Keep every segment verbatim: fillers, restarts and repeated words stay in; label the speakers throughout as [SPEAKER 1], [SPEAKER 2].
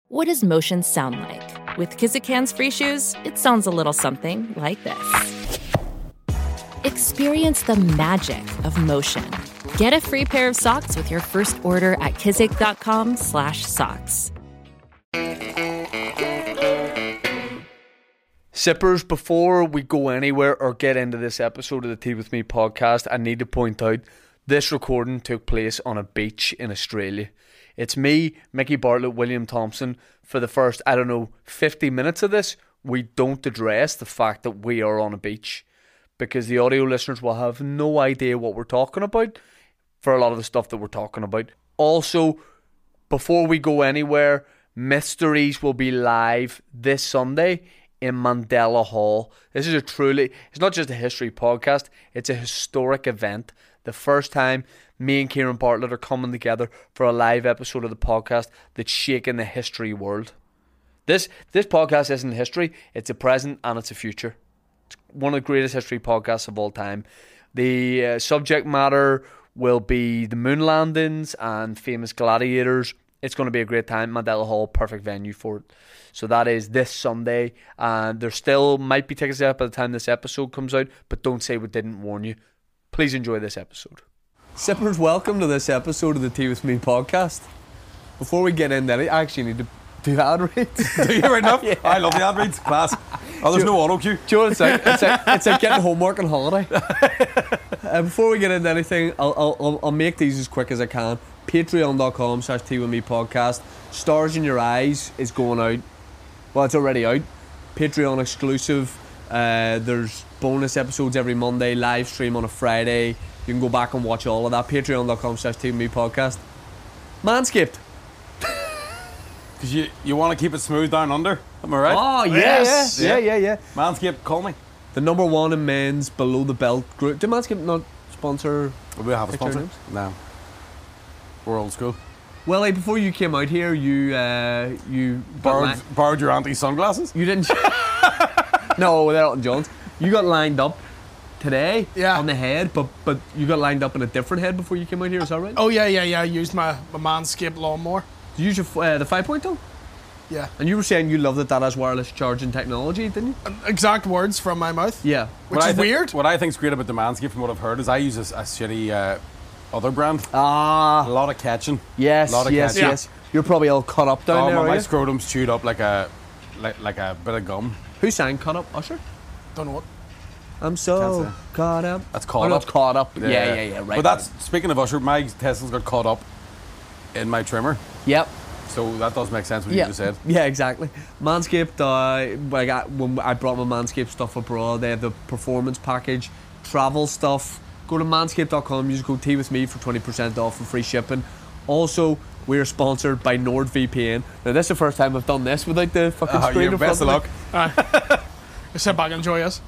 [SPEAKER 1] What does motion sound like? With Kizikans free shoes, it sounds a little something like this. Experience the magic of motion. Get a free pair of socks with your first order at kizik.com slash socks.
[SPEAKER 2] Sippers, before we go anywhere or get into this episode of the Tea With Me podcast, I need to point out this recording took place on a beach in Australia. It's me, Mickey Bartlett, William Thompson. For the first, I don't know, fifty minutes of this, we don't address the fact that we are on a beach, because the audio listeners will have no idea what we're talking about for a lot of the stuff that we're talking about. Also, before we go anywhere, Mysteries will be live this Sunday in Mandela Hall. This is a truly, it's not just a history podcast, it's a historic event. The first time me and Kieran Bartlett are coming together for a live episode of the podcast that's shaking the history world. This this podcast isn't history, it's a present and it's a future. It's one of the greatest history podcasts of all time. The uh, subject matter will be the moon landings and famous gladiators. It's going to be a great time. Mandela Hall, perfect venue for it. So that is this Sunday, and there still might be tickets out by the time this episode comes out, but don't say we didn't warn you. Please enjoy this episode. Sippers, welcome to this episode of the Tea With Me podcast. Before we get into it, I actually need to do ad reads.
[SPEAKER 3] Do you right enough? Yeah. I love the ad reads. Class. Oh, there's no auto cue.
[SPEAKER 2] Do you know what it's like? It's like, it's like getting homework on holiday. uh, before we get into anything, I'll, I'll, I'll make these as quick as I can. Patreon.com slash Tea With Me podcast. Stars in Your Eyes is going out. Well, it's already out. Patreon exclusive. Uh, there's bonus episodes every Monday, live stream on a Friday. You can go back and watch all of that. Patreon.com slash Tea With Me podcast. Manscaped.
[SPEAKER 3] Because you, you want to keep it smooth down under. Am I right?
[SPEAKER 2] Oh, yeah, yes. yeah, yeah, yeah, yeah.
[SPEAKER 3] Manscaped, call me.
[SPEAKER 2] The number one in men's below the belt group. Did Manscaped not sponsor?
[SPEAKER 3] We have a sponsor. No. We're old school.
[SPEAKER 2] Well, before you came out here, you uh, you
[SPEAKER 3] borrowed,
[SPEAKER 2] li-
[SPEAKER 3] borrowed your auntie's sunglasses?
[SPEAKER 2] You didn't. No, they're Elton John's. You got lined up today
[SPEAKER 4] yeah.
[SPEAKER 2] on the head, but but you got lined up in a different head before you came out here. Is that right?
[SPEAKER 4] Oh yeah, yeah, yeah. I used my, my Manscaped lawnmower.
[SPEAKER 2] Did you use your, uh, the five point oh?
[SPEAKER 4] Yeah.
[SPEAKER 2] And you were saying you love that that has wireless charging technology, didn't you?
[SPEAKER 4] Exact words from my mouth.
[SPEAKER 2] Yeah.
[SPEAKER 4] Which
[SPEAKER 3] what
[SPEAKER 4] is
[SPEAKER 3] th-
[SPEAKER 4] weird.
[SPEAKER 3] What I think's great about the Manscaped, from what I've heard, is I use a, a shitty uh, other brand.
[SPEAKER 2] Ah.
[SPEAKER 3] A lot of catching.
[SPEAKER 2] Yes.
[SPEAKER 3] A lot of
[SPEAKER 2] yes.
[SPEAKER 3] catching.
[SPEAKER 2] Yes. You're probably all cut up down
[SPEAKER 3] oh,
[SPEAKER 2] there.
[SPEAKER 3] My,
[SPEAKER 2] are
[SPEAKER 3] my
[SPEAKER 2] you?
[SPEAKER 3] scrotum's chewed up like a like like a bit of gum.
[SPEAKER 2] Who sang "Cut Up"? Usher.
[SPEAKER 4] Don't know what.
[SPEAKER 2] I'm so caught up.
[SPEAKER 3] That's caught
[SPEAKER 2] oh,
[SPEAKER 3] up.
[SPEAKER 2] That's caught up.
[SPEAKER 3] Yeah,
[SPEAKER 2] yeah, yeah, yeah. Right.
[SPEAKER 3] But that's speaking of Usher. My Tesla's got caught up in my trimmer.
[SPEAKER 2] Yep.
[SPEAKER 3] So that does make sense what
[SPEAKER 2] yeah.
[SPEAKER 3] you just said.
[SPEAKER 2] Yeah, exactly. Manscaped, uh, like I, when I brought my Manscaped stuff abroad, they have the performance package, travel stuff. Go to manscaped dot com, use code Tea With Me for twenty percent off and free shipping. Also, we are sponsored by NordVPN. Now, this is the first time I've done this without the fucking
[SPEAKER 3] Oh,
[SPEAKER 2] screen
[SPEAKER 3] yeah,
[SPEAKER 2] in
[SPEAKER 3] best of
[SPEAKER 2] front
[SPEAKER 3] luck.
[SPEAKER 4] Uh, sit back and enjoy us.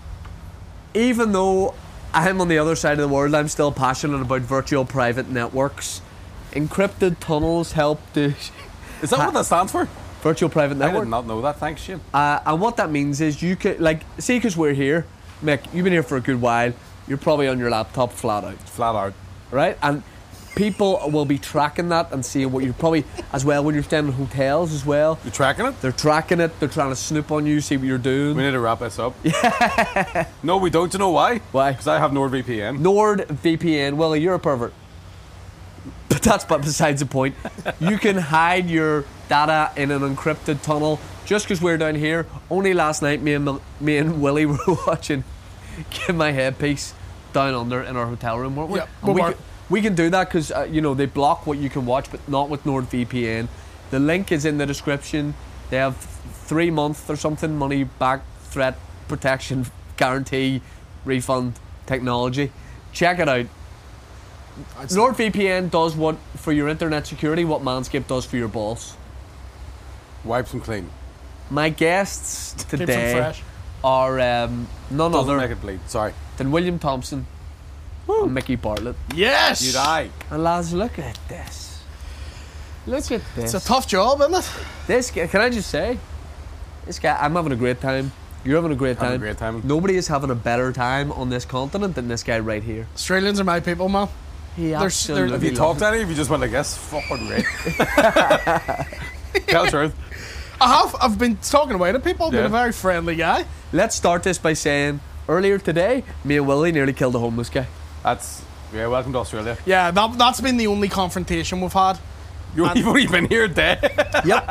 [SPEAKER 2] Even though I'm on the other side of the world, I'm still passionate about virtual private networks. Encrypted tunnels help to...
[SPEAKER 3] Is that what that stands for?
[SPEAKER 2] Virtual private
[SPEAKER 3] I
[SPEAKER 2] network.
[SPEAKER 3] did not know that. Thanks, Shane.
[SPEAKER 2] Uh, and what that means is you could, like, see, because we're here, Mick, you've been here for a good while, you're probably on your laptop flat out.
[SPEAKER 3] Flat out.
[SPEAKER 2] Right? And people will be tracking that and seeing what you're probably, as well, when you're staying in hotels as well.
[SPEAKER 3] You're tracking it?
[SPEAKER 2] They're tracking it, they're trying to snoop on you, see what you're doing.
[SPEAKER 3] We need to wrap this up. Yeah. No, we don't. Do you know why?
[SPEAKER 2] Why?
[SPEAKER 3] Because I have NordVPN.
[SPEAKER 2] NordVPN, Willie, you're a pervert. But that's but besides the point. You can hide your data in an encrypted tunnel just because we're down here. Only last night, me and me and Willie were watching Get My Headpiece down under in our hotel room, weren't we?
[SPEAKER 4] Yeah,
[SPEAKER 2] And we,
[SPEAKER 4] we
[SPEAKER 2] can, we can do that because uh, you know, they block what you can watch, but not with NordVPN. The link is in the description. They have three month or something money back threat protection guarantee refund technology. Check it out. NordVPN does what for your internet security what Manscaped does for your balls.
[SPEAKER 3] Wipes them clean.
[SPEAKER 2] My guests
[SPEAKER 4] Keeps them
[SPEAKER 2] today
[SPEAKER 4] fresh.
[SPEAKER 2] are um, none
[SPEAKER 3] Doesn't
[SPEAKER 2] other
[SPEAKER 3] make it bleed. Sorry.
[SPEAKER 2] than William Thompson
[SPEAKER 4] Woo.
[SPEAKER 2] and Mickey Bartlett.
[SPEAKER 4] Yes.
[SPEAKER 3] You die.
[SPEAKER 2] And lads, look at this. Look at this.
[SPEAKER 4] It's a tough job, isn't it?
[SPEAKER 2] This guy, can I just say, this guy, I'm having a great time. You're having a great
[SPEAKER 3] Having a
[SPEAKER 2] time.
[SPEAKER 3] great time.
[SPEAKER 2] Nobody is having a better time on this continent than this guy right here.
[SPEAKER 4] Australians are my people, man.
[SPEAKER 2] He
[SPEAKER 4] They're-
[SPEAKER 2] absolutely
[SPEAKER 4] they're-
[SPEAKER 3] Have you
[SPEAKER 2] loves
[SPEAKER 3] talked
[SPEAKER 2] it.
[SPEAKER 3] to any? Have you just went like this? Fucking great. Tell the truth.
[SPEAKER 4] I have. I've been talking away to people. I've been
[SPEAKER 3] Yeah.
[SPEAKER 4] a very friendly guy.
[SPEAKER 2] Let's start this by saying earlier today, me and Willie nearly killed a homeless guy.
[SPEAKER 3] That's yeah. Welcome to Australia.
[SPEAKER 4] Yeah, that, that's been the only confrontation we've had.
[SPEAKER 3] You,
[SPEAKER 4] And-
[SPEAKER 3] you've only been here a day.
[SPEAKER 2] Yep.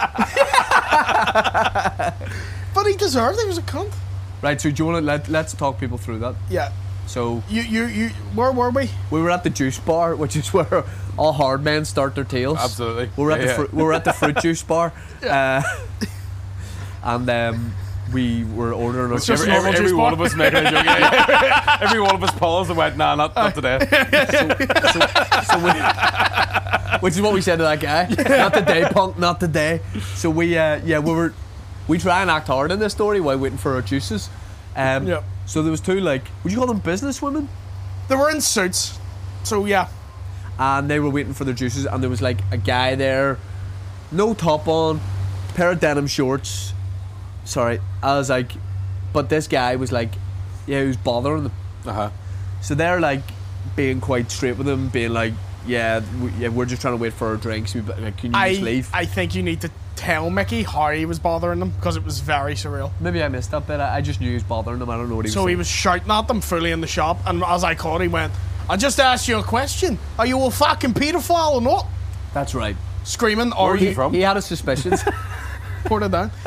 [SPEAKER 4] But he deserved it. He was a cunt.
[SPEAKER 2] Right. So do you want to let let's talk people through that?
[SPEAKER 4] Yeah.
[SPEAKER 2] So
[SPEAKER 4] You, you, you. Where were we?
[SPEAKER 2] we were at the juice bar, which is where all hard men start their tales.
[SPEAKER 3] Absolutely.
[SPEAKER 2] We were at
[SPEAKER 3] Yeah,
[SPEAKER 2] the
[SPEAKER 3] yeah.
[SPEAKER 2] fru- we were at the fruit juice bar, uh, and um, we were ordering.
[SPEAKER 4] It's
[SPEAKER 2] a
[SPEAKER 4] just
[SPEAKER 3] Every, every,
[SPEAKER 4] normal
[SPEAKER 3] every
[SPEAKER 4] juice
[SPEAKER 3] one
[SPEAKER 4] bar.
[SPEAKER 3] of us making a joke. Yeah. Every one of us paused and went, "Nah, not, not today."
[SPEAKER 2] so we, which is what we said to that guy. Not today, punk. Not today. So we, uh, yeah, we were. We try and act hard in this story while waiting for our juices. Um,
[SPEAKER 4] Yep.
[SPEAKER 2] So there was two, like, would you call them business women?
[SPEAKER 4] They were in suits. So yeah.
[SPEAKER 2] And they were waiting for their juices, and there was like a guy there, no top on, pair of denim shorts. Sorry, I was like, but this guy was like, yeah, he was bothering them.
[SPEAKER 3] Uh huh.
[SPEAKER 2] So they're like being quite straight with him, being like, yeah, we, yeah, we're just trying to wait for our drinks. We, like, can you
[SPEAKER 4] I,
[SPEAKER 2] just leave?
[SPEAKER 4] I think you need to tell Mickey how he was bothering them because it was very surreal.
[SPEAKER 2] Maybe I missed that bit. I, I just knew he was bothering them. I don't know what he was
[SPEAKER 4] So
[SPEAKER 2] saying.
[SPEAKER 4] he was shouting at them fully in the shop, and as I called, he went, "I just asked you a question. Are you a fucking paedophile or not?"
[SPEAKER 2] That's right.
[SPEAKER 4] Screaming, or
[SPEAKER 3] was he
[SPEAKER 4] he
[SPEAKER 3] from?
[SPEAKER 2] He had his suspicions.
[SPEAKER 4] poured it down.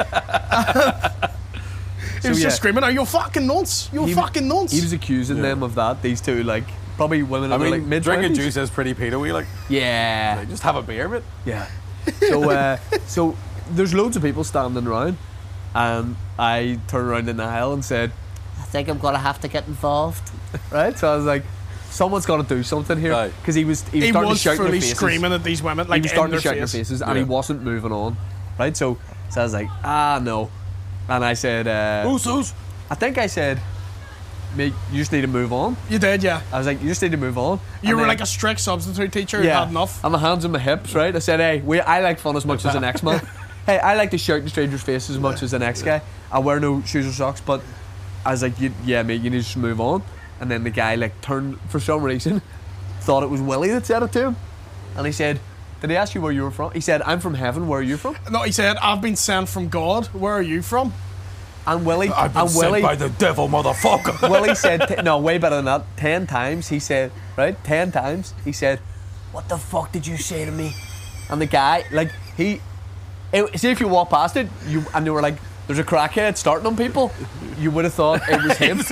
[SPEAKER 4] He was
[SPEAKER 2] yeah.
[SPEAKER 4] just screaming, "Are you a fucking nonce? You a
[SPEAKER 2] He-
[SPEAKER 4] fucking nonce?"
[SPEAKER 2] He was accusing
[SPEAKER 3] Yeah.
[SPEAKER 2] them of that. These two, like, probably women
[SPEAKER 3] I
[SPEAKER 2] in their,
[SPEAKER 3] mean,
[SPEAKER 2] like mid
[SPEAKER 3] drinking
[SPEAKER 2] twenties.
[SPEAKER 3] juice is pretty pedo-y. Like,
[SPEAKER 2] Yeah.
[SPEAKER 3] like, just have a beer, mate.
[SPEAKER 2] Yeah. So, uh, so there's loads of people standing around, and I turned around in the aisle and said, "I think I'm gonna have to get involved." Right. So I was like, "Someone's got to do something here,"
[SPEAKER 3] Right.
[SPEAKER 2] because he was he was
[SPEAKER 4] He
[SPEAKER 2] starting
[SPEAKER 4] was
[SPEAKER 2] to shout in their
[SPEAKER 4] fully
[SPEAKER 2] faces.
[SPEAKER 4] screaming at these women,
[SPEAKER 2] He
[SPEAKER 4] like
[SPEAKER 2] was
[SPEAKER 4] in
[SPEAKER 2] starting
[SPEAKER 4] their
[SPEAKER 2] to shout in their
[SPEAKER 4] face.
[SPEAKER 2] faces, and
[SPEAKER 3] Yeah.
[SPEAKER 2] he wasn't moving on. Right. So, so I was like, "Ah, no," and I said, uh,
[SPEAKER 3] Who's who's?
[SPEAKER 2] "I think I said, mate, you just need to move on."
[SPEAKER 4] You did, yeah.
[SPEAKER 2] I was like, "You just need to move on."
[SPEAKER 4] You
[SPEAKER 2] And
[SPEAKER 4] were
[SPEAKER 2] then-
[SPEAKER 4] like a strict substitute teacher. You
[SPEAKER 2] yeah,
[SPEAKER 4] had enough.
[SPEAKER 2] and my hands on my hips, right? I said, "Hey, we, I like fun as much as the next man. Hey, I like to shout in strangers' faces as much as the next guy. I wear no shoes or socks, but I was like, you, yeah, mate, you need to just move on." And then the guy like turned for some reason, thought it was Willie that said it to him, and he said, "Did he ask you where you were from?" He said, "I'm from heaven. Where are you from?"
[SPEAKER 4] No, he said, "I've been sent from God. Where are you from?"
[SPEAKER 2] And Willie,
[SPEAKER 3] I've been
[SPEAKER 2] and
[SPEAKER 3] sent
[SPEAKER 2] Willie,
[SPEAKER 3] by the devil, motherfucker.
[SPEAKER 2] Willie said, t- no, way better than that. Ten times he said, right? Ten times he said, "What the fuck did you say to me?" And the guy, like, he, it, see if you walk past it, you and they were like, "There's a crackhead starting on people," you would have thought it was him.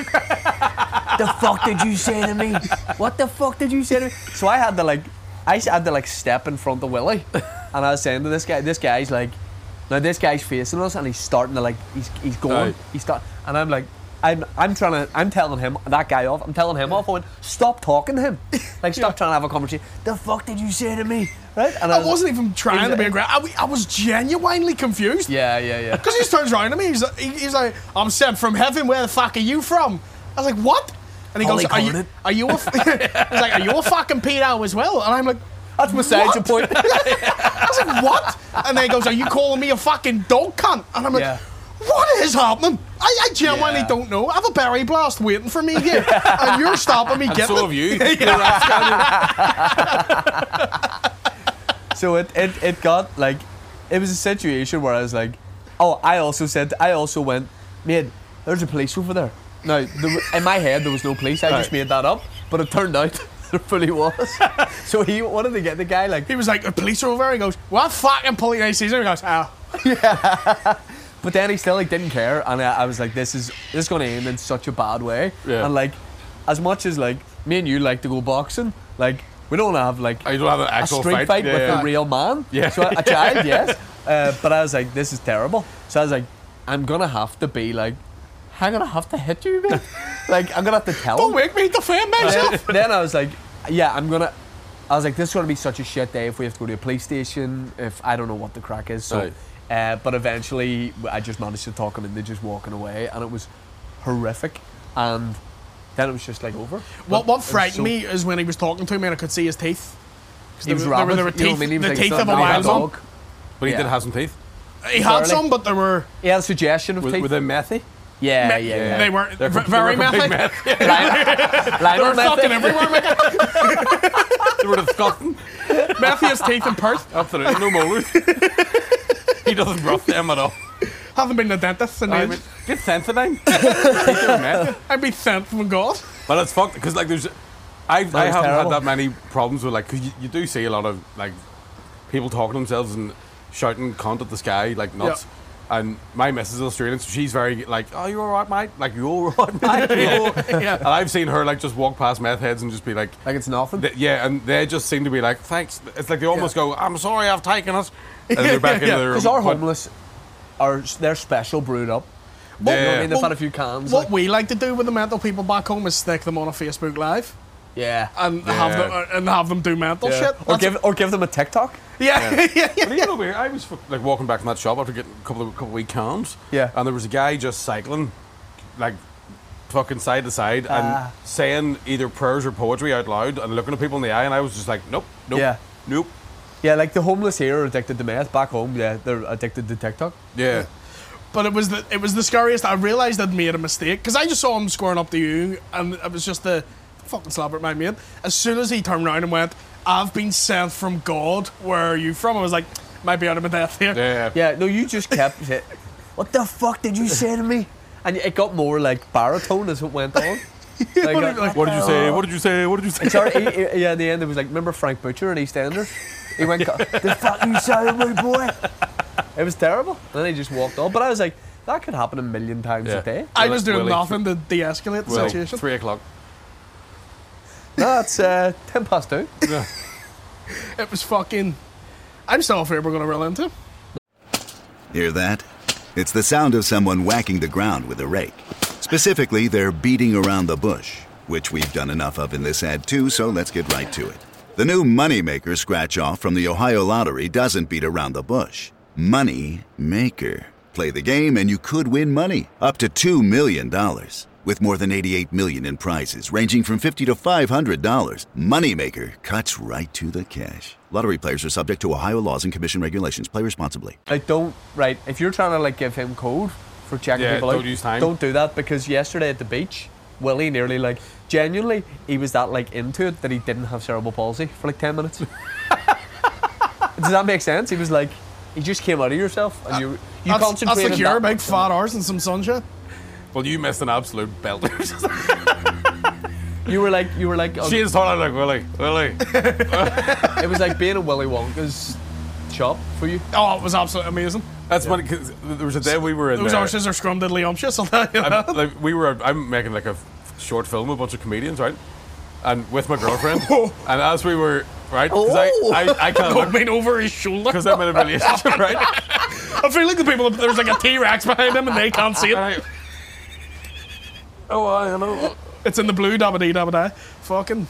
[SPEAKER 2] The fuck did you say to me? What the fuck did you say to me? So I had to like, I had to like step in front of Willie, and I was saying to this guy, this guy's like, now this guy's facing us, and he's starting to like, he's he's going,
[SPEAKER 3] Right.
[SPEAKER 2] he's start, and I'm like, I'm I'm trying to, I'm telling him that guy off, I'm telling him off. I went, "Stop talking to him, like stop trying to have a conversation." The fuck did you say to me? Right? And
[SPEAKER 4] I
[SPEAKER 2] was-
[SPEAKER 4] wasn't even trying
[SPEAKER 2] was
[SPEAKER 4] to be
[SPEAKER 2] like-
[SPEAKER 4] aggressive. I, w- I was genuinely confused.
[SPEAKER 2] Yeah, yeah, yeah.
[SPEAKER 4] Because he turns around to me, he's, he- he's like, "I'm sent from heaven, where the fuck are you from?" I was like, "What?" And he
[SPEAKER 2] Holy
[SPEAKER 4] goes, "Are you,
[SPEAKER 2] Covenant.
[SPEAKER 4] are you a, f-" he's like, "Are you a fucking pedo as well?" And I'm like,
[SPEAKER 2] That's beside
[SPEAKER 4] "What?"
[SPEAKER 2] your point.
[SPEAKER 4] I was like, "What?" And then he goes, "Are you calling me a fucking dog cunt?" And I'm like,
[SPEAKER 2] Yeah.
[SPEAKER 4] "What is happening? I, I genuinely
[SPEAKER 2] Yeah.
[SPEAKER 4] don't know. I have a berry blast waiting for me here, and you're stopping me
[SPEAKER 3] And
[SPEAKER 4] getting
[SPEAKER 3] so
[SPEAKER 4] it."
[SPEAKER 3] have you. You're rascal.
[SPEAKER 2] So it, it, it got like, it was a situation where I was like, oh, I also said, I also went, "Mate, there's a police over there." Now, there, wa- in my head, there was no police. I just
[SPEAKER 3] Right.
[SPEAKER 2] made that up, but it turned out there fully was. So he wanted to get the guy like,
[SPEAKER 4] He was like, "The police are over there." He goes, "What fucking police?" And he sees him, he goes, "Oh."
[SPEAKER 2] but then he still like didn't care, and I, I was like, this is this is going to end in such a bad way.
[SPEAKER 3] Yeah.
[SPEAKER 2] And like, as much as like me and you like to go boxing, like we don't have like
[SPEAKER 3] I don't have an
[SPEAKER 2] a
[SPEAKER 3] actual
[SPEAKER 2] street fight,
[SPEAKER 3] Yeah,
[SPEAKER 2] with
[SPEAKER 3] yeah.
[SPEAKER 2] a real man.
[SPEAKER 3] Yeah.
[SPEAKER 2] So a child, yes. Uh, but I was like, this is terrible. So I was like, I'm gonna have to be like, I'm gonna have to hit you, mate. Like I'm gonna have to tell
[SPEAKER 4] Don't
[SPEAKER 2] him.
[SPEAKER 4] make me defend myself.
[SPEAKER 2] Then I was like, yeah, I'm gonna. I was like, this is gonna be such a shit day if we have to go to a police station. If I don't know what the crack is. So,
[SPEAKER 3] Right.
[SPEAKER 2] uh, but eventually, I just managed to talk him into just walking away, and it was horrific. And then it was just like over.
[SPEAKER 4] What
[SPEAKER 2] But
[SPEAKER 4] what
[SPEAKER 2] it was
[SPEAKER 4] frightened
[SPEAKER 2] so-
[SPEAKER 4] me is when he was talking to me and I could see his teeth. 'Cause
[SPEAKER 2] He was
[SPEAKER 4] there, were- there were,
[SPEAKER 2] rabid,
[SPEAKER 4] there were
[SPEAKER 2] you know
[SPEAKER 4] teeth,
[SPEAKER 2] what I mean? He was
[SPEAKER 4] the
[SPEAKER 2] like,
[SPEAKER 4] teeth
[SPEAKER 2] "It's
[SPEAKER 4] of a
[SPEAKER 2] not
[SPEAKER 4] wild
[SPEAKER 2] a
[SPEAKER 4] man.
[SPEAKER 2] dog."
[SPEAKER 3] But he
[SPEAKER 2] Yeah.
[SPEAKER 3] did have some teeth.
[SPEAKER 4] He had
[SPEAKER 2] Barely.
[SPEAKER 4] some, but they were
[SPEAKER 2] He had a suggestion of
[SPEAKER 3] Were,
[SPEAKER 2] teeth.
[SPEAKER 3] were they methy?
[SPEAKER 2] yeah,
[SPEAKER 4] me-
[SPEAKER 2] yeah, yeah.
[SPEAKER 4] they weren't
[SPEAKER 3] They're
[SPEAKER 4] v-
[SPEAKER 3] from-
[SPEAKER 4] very
[SPEAKER 3] they were from
[SPEAKER 4] methy.
[SPEAKER 3] Big
[SPEAKER 2] Lionel
[SPEAKER 4] They were
[SPEAKER 2] method.
[SPEAKER 4] fucking everywhere. Mick.
[SPEAKER 3] They were the Scotland.
[SPEAKER 4] Methy has teeth in Perth.
[SPEAKER 3] Absolutely. No molars. he doesn't rough them at all.
[SPEAKER 4] Haven't been to the dentist in
[SPEAKER 3] I
[SPEAKER 4] ages.
[SPEAKER 3] mean, get Sensodyne. Take your meth.
[SPEAKER 4] I'd be sent from God.
[SPEAKER 3] But it's fucked because like there's, I I
[SPEAKER 2] is
[SPEAKER 3] haven't
[SPEAKER 2] terrible.
[SPEAKER 3] had that many problems with like because you, you do see a lot of like people talking to themselves and shouting cunt at the sky like nuts.
[SPEAKER 4] Yeah.
[SPEAKER 3] And my missus is Australian, so she's very like, "Oh, you all right, mate? Like you all right, mate?" You all-"
[SPEAKER 4] Yeah.
[SPEAKER 3] And I've seen her like just walk past meth heads and just be like,
[SPEAKER 5] Like it's nothing.
[SPEAKER 3] th- "Yeah," and they just seem to be like, "Thanks." It's like they almost go, "I'm sorry, I've taken it," and they're back
[SPEAKER 4] Yeah,
[SPEAKER 3] into their.
[SPEAKER 5] Because our
[SPEAKER 3] but-
[SPEAKER 5] homeless are they're special brewed up. You know what I
[SPEAKER 3] Yeah.
[SPEAKER 5] mean? They've
[SPEAKER 4] Well,
[SPEAKER 5] had a few cans.
[SPEAKER 4] What
[SPEAKER 5] like-
[SPEAKER 4] we like to do with the mental people back home is stick them on a Facebook Live
[SPEAKER 5] yeah.
[SPEAKER 4] and
[SPEAKER 3] Yeah.
[SPEAKER 4] have them uh, and have them do mental
[SPEAKER 5] Yeah.
[SPEAKER 4] shit.
[SPEAKER 5] Or
[SPEAKER 4] That's-
[SPEAKER 5] give or give them a TikTok.
[SPEAKER 4] yeah, yeah, yeah,
[SPEAKER 3] But even over here, I was like walking back from that shop after getting a couple of couple of week cans.
[SPEAKER 5] Yeah.
[SPEAKER 3] And there was a guy just cycling, like, fucking side to side
[SPEAKER 5] Ah.
[SPEAKER 3] and saying either prayers or poetry out loud and looking at people in the eye, and I was just like, nope, nope,
[SPEAKER 5] Yeah.
[SPEAKER 3] nope.
[SPEAKER 5] Yeah, like the homeless here are addicted to meth. Back home, yeah, they're addicted to TikTok.
[SPEAKER 3] Yeah.
[SPEAKER 4] But it was the it was the scariest. I realised I'd made a mistake because I just saw him squaring up to you, and it was just the fucking slap at my mate. As soon as he turned around and went, "I've been sent from God. Where are you from?" I was like, "Might be out of my depth here."
[SPEAKER 3] Yeah.
[SPEAKER 5] Yeah, no, you just kept it. What the fuck did you say to me? And it got more like baritone as it went on. Like,
[SPEAKER 4] What
[SPEAKER 5] uh,
[SPEAKER 4] did- like-
[SPEAKER 3] What did you say? What did you say? What did you say?
[SPEAKER 5] Sorry, he, he- yeah, in the end, it was like, remember Frank Butcher in EastEnders? He went, the fuck you say to me, boy? It was terrible. And then he just walked on. But I was like, that could happen a million times
[SPEAKER 3] Yeah.
[SPEAKER 5] a day.
[SPEAKER 4] I was doing
[SPEAKER 3] Willie,
[SPEAKER 4] nothing to de-escalate the
[SPEAKER 3] Well,
[SPEAKER 4] situation.
[SPEAKER 3] three o'clock.
[SPEAKER 5] No, that's uh, ten past two.
[SPEAKER 3] Yeah.
[SPEAKER 4] It was fucking. I'm still afraid we're going to run into.
[SPEAKER 6] Hear that? It's the sound of someone whacking the ground with a rake. Specifically, they're beating around the bush, which we've done enough of in this ad too, so let's get right to it. The new Moneymaker scratch-off from the Ohio Lottery doesn't beat around the bush. Money Maker. Play the game and you could win money, up to two million dollars. With more than eighty-eight million dollars in prizes, ranging from fifty dollars to five hundred dollars, Moneymaker cuts right to the cash. Lottery players are subject to Ohio laws and commission regulations. Play responsibly.
[SPEAKER 5] Like, don't, right, if you're trying to, like, give him code for checking
[SPEAKER 3] Yeah,
[SPEAKER 5] people
[SPEAKER 3] don't
[SPEAKER 5] out,
[SPEAKER 3] use time.
[SPEAKER 5] don't do that, because yesterday at the beach, Willie nearly, like, genuinely, he was that, like, into it that he didn't have cerebral palsy for, like, ten minutes. Does that make sense? He was like, he just came out of yourself, and you, you
[SPEAKER 4] That's, that's
[SPEAKER 5] concentrated
[SPEAKER 4] the cure,
[SPEAKER 5] that
[SPEAKER 4] big
[SPEAKER 5] much.
[SPEAKER 4] fat hours and some sunshine.
[SPEAKER 3] Well, you missed an absolute belter.
[SPEAKER 5] You were like, you were like, oh,
[SPEAKER 3] She is talking like Willie, Willie.
[SPEAKER 5] it was like being a Willy Wonka's shop for you.
[SPEAKER 4] Oh, it was absolutely amazing.
[SPEAKER 3] That's funny because there was a day we were in
[SPEAKER 4] Those
[SPEAKER 3] there.
[SPEAKER 4] arches are scrumdiddly-umptious, I'll tell you
[SPEAKER 3] I'm,
[SPEAKER 4] that.
[SPEAKER 3] like, we were. I'm making like a f- short film with a bunch of comedians, right? And with my girlfriend. And as we were right, because
[SPEAKER 5] Oh.
[SPEAKER 3] I, I, I can't
[SPEAKER 4] Coming over his shoulder.
[SPEAKER 3] because I'm in a relationship, right?
[SPEAKER 4] I feel like the people, there's like a T-Rex behind him and they can't see
[SPEAKER 3] And
[SPEAKER 4] it.
[SPEAKER 3] I, oh, I know.
[SPEAKER 4] It's in the blue, dabba dee dabba die. Fucking.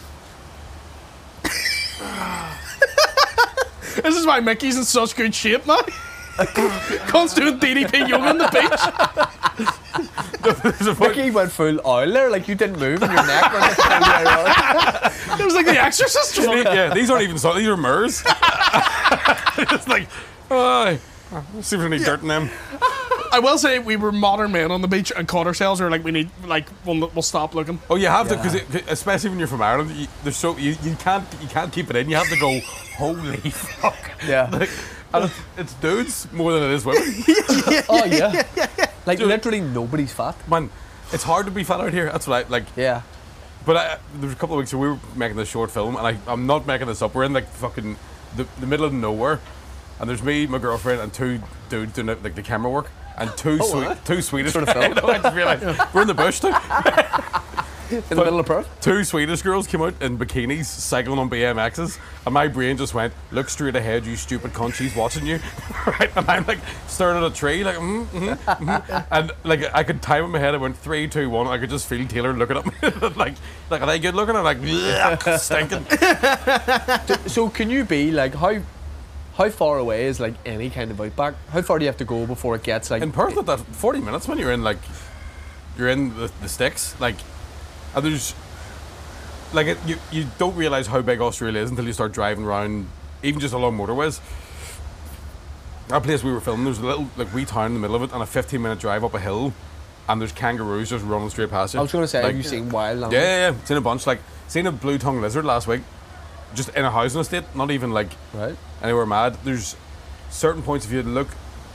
[SPEAKER 4] This is why Mickey's in such good shape now. Comes doing D D P yoga on the beach.
[SPEAKER 3] There's a point-
[SPEAKER 5] Mickey went full oil there, like you didn't move and your neck went full around.
[SPEAKER 4] It was like the Exorcist.
[SPEAKER 3] yeah, these aren't even so. These are Murs. It's like, oh, let's see if there's any dirt in them.
[SPEAKER 4] I will say we were modern men on the beach and caught ourselves. We were like, we need, like, we'll, we'll stop looking.
[SPEAKER 3] Oh, you have to, because especially when you're from Ireland, you, there's so you, you can't you can't keep it in. You have to go, holy fuck.
[SPEAKER 5] Yeah.
[SPEAKER 3] Like, and it's, it's dudes more than it is women.
[SPEAKER 5] Oh yeah. Like literally nobody's fat.
[SPEAKER 3] Man, it's hard to be fat out here. That's what I like.
[SPEAKER 5] Yeah.
[SPEAKER 3] But I, there was a couple of weeks where we were making this short film, and I, I'm not making this up. We're in like fucking the, the middle of nowhere, and there's me, my girlfriend, and two dudes doing like the camera work, and two
[SPEAKER 5] Oh,
[SPEAKER 3] sweet,
[SPEAKER 5] what?
[SPEAKER 3] two Swedish.
[SPEAKER 5] Sort of film.
[SPEAKER 3] I just realised we're in the bush too.
[SPEAKER 5] In the middle of Perth.
[SPEAKER 3] Two Swedish girls came out in bikinis cycling on B M Xs, and my brain just went, look straight ahead, you stupid cunt, she's watching you. Right? And I'm like staring at a tree, like, mm, mm, mm. And like I could time in my head, I went three, two, one, I could just feel Taylor looking at me, like, like, are they good looking? I'm like, "Bleh, stinking.
[SPEAKER 5] So can you be like how how far away is like any kind of outback? How far do you have to go before it gets like
[SPEAKER 3] In Perth, at that forty minutes when you're in, like, you're in the, the sticks, like, and there's, like, it, you, you don't realise how big Australia is until you start driving around, even just along motorways. That place we were filming, there's a little, like, wee town in the middle of it, and a fifteen minute drive up a hill, and there's kangaroos just running straight past you.
[SPEAKER 5] I was going to say,
[SPEAKER 3] Like,
[SPEAKER 5] have you seen wild
[SPEAKER 3] yeah,
[SPEAKER 5] animals?
[SPEAKER 3] yeah, yeah, seen a bunch. Like, seen a blue-tongued lizard last week, just in a housing estate, not even, like,
[SPEAKER 5] Right.
[SPEAKER 3] anywhere mad. There's certain points, if you look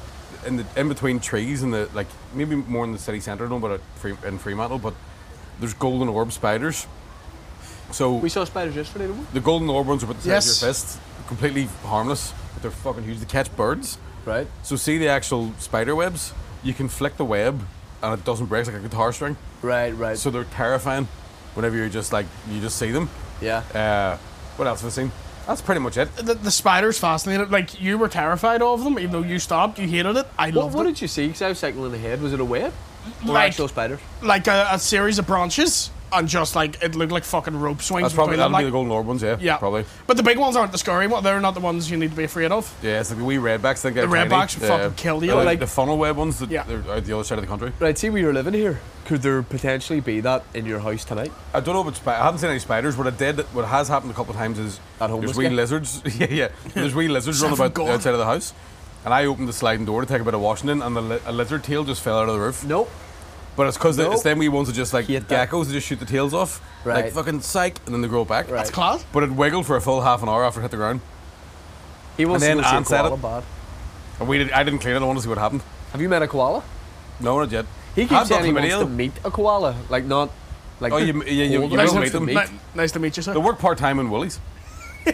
[SPEAKER 3] in the in between trees and the like maybe more in the city centre, no, but at Free, in Fremantle. But there's golden orb spiders. So
[SPEAKER 5] We saw spiders yesterday, didn't we?
[SPEAKER 3] the golden orb ones are about the size
[SPEAKER 4] Yes.
[SPEAKER 3] of your fist, completely harmless, but they're fucking huge. They catch birds.
[SPEAKER 5] Right.
[SPEAKER 3] So see the actual spider webs? You can flick the web and it doesn't break like a guitar string.
[SPEAKER 5] Right, right.
[SPEAKER 3] So they're terrifying whenever you're just like you just see them.
[SPEAKER 5] yeah.
[SPEAKER 3] Uh, what else have I seen? That's pretty much it.
[SPEAKER 4] The, the spiders fascinated. Like, you were terrified of them, even though you stopped. You hated it. I
[SPEAKER 5] What,
[SPEAKER 4] loved
[SPEAKER 5] what
[SPEAKER 4] it.
[SPEAKER 5] did you see? Because I was cycling ahead. Was it a web? Or
[SPEAKER 4] Like-
[SPEAKER 5] actual spiders?
[SPEAKER 4] Like a, a series of branches, and just like it looked like fucking rope swings.
[SPEAKER 3] That's probably
[SPEAKER 4] between them,
[SPEAKER 3] that'll be
[SPEAKER 4] like-
[SPEAKER 3] the golden orb ones, yeah.
[SPEAKER 4] Yeah,
[SPEAKER 3] Probably.
[SPEAKER 4] But the big ones aren't the scary ones. They're not the ones you need to be afraid of.
[SPEAKER 3] Yeah, it's like the wee redbacks. They get
[SPEAKER 4] The
[SPEAKER 3] tiny.
[SPEAKER 4] redbacks will fucking kill you.
[SPEAKER 3] Like,
[SPEAKER 5] Like-
[SPEAKER 3] the funnel web ones that
[SPEAKER 4] Yeah.
[SPEAKER 3] they're out the other side of the country.
[SPEAKER 5] Right, see where you're living here. Could there potentially be that in your house tonight?
[SPEAKER 3] I don't know if it's spi- I haven't seen any spiders. What I did, what has happened a couple of times is
[SPEAKER 5] That homeless
[SPEAKER 3] there's wee
[SPEAKER 5] guy?
[SPEAKER 3] lizards. yeah, yeah. There's wee lizards running
[SPEAKER 4] Son
[SPEAKER 3] about
[SPEAKER 4] of God.
[SPEAKER 3] outside of the house, and I opened the sliding door to take a bit of washing in, and the li- a lizard tail just fell out of the roof.
[SPEAKER 5] Nope.
[SPEAKER 3] But it's because
[SPEAKER 5] Nope.
[SPEAKER 3] it's them wee ones that just like
[SPEAKER 5] Hate that.
[SPEAKER 3] geckos that just shoot the tails off,
[SPEAKER 5] Right.
[SPEAKER 3] like fucking psych, and then they grow back.
[SPEAKER 5] Right.
[SPEAKER 4] That's class.
[SPEAKER 3] But it wiggled for a full half an hour after it hit the ground.
[SPEAKER 5] He wants
[SPEAKER 3] And
[SPEAKER 5] to
[SPEAKER 3] then
[SPEAKER 5] go see a
[SPEAKER 3] Anne said
[SPEAKER 5] koala
[SPEAKER 3] it.
[SPEAKER 5] bad.
[SPEAKER 3] And we did, I didn't clean it. I wanted to see what happened.
[SPEAKER 5] Have you met a koala?
[SPEAKER 3] No, not yet.
[SPEAKER 5] He
[SPEAKER 3] I've
[SPEAKER 5] keeps
[SPEAKER 3] got
[SPEAKER 5] saying he wants
[SPEAKER 3] chlamydia.
[SPEAKER 5] to meet a koala. Like, not... Like
[SPEAKER 3] Oh, you- yeah, you-
[SPEAKER 5] hold
[SPEAKER 3] you
[SPEAKER 5] them.
[SPEAKER 3] will
[SPEAKER 4] Nice,
[SPEAKER 3] meet
[SPEAKER 4] to,
[SPEAKER 3] them.
[SPEAKER 4] ni- nice to meet you, sir.
[SPEAKER 3] They work part time in Woolies. They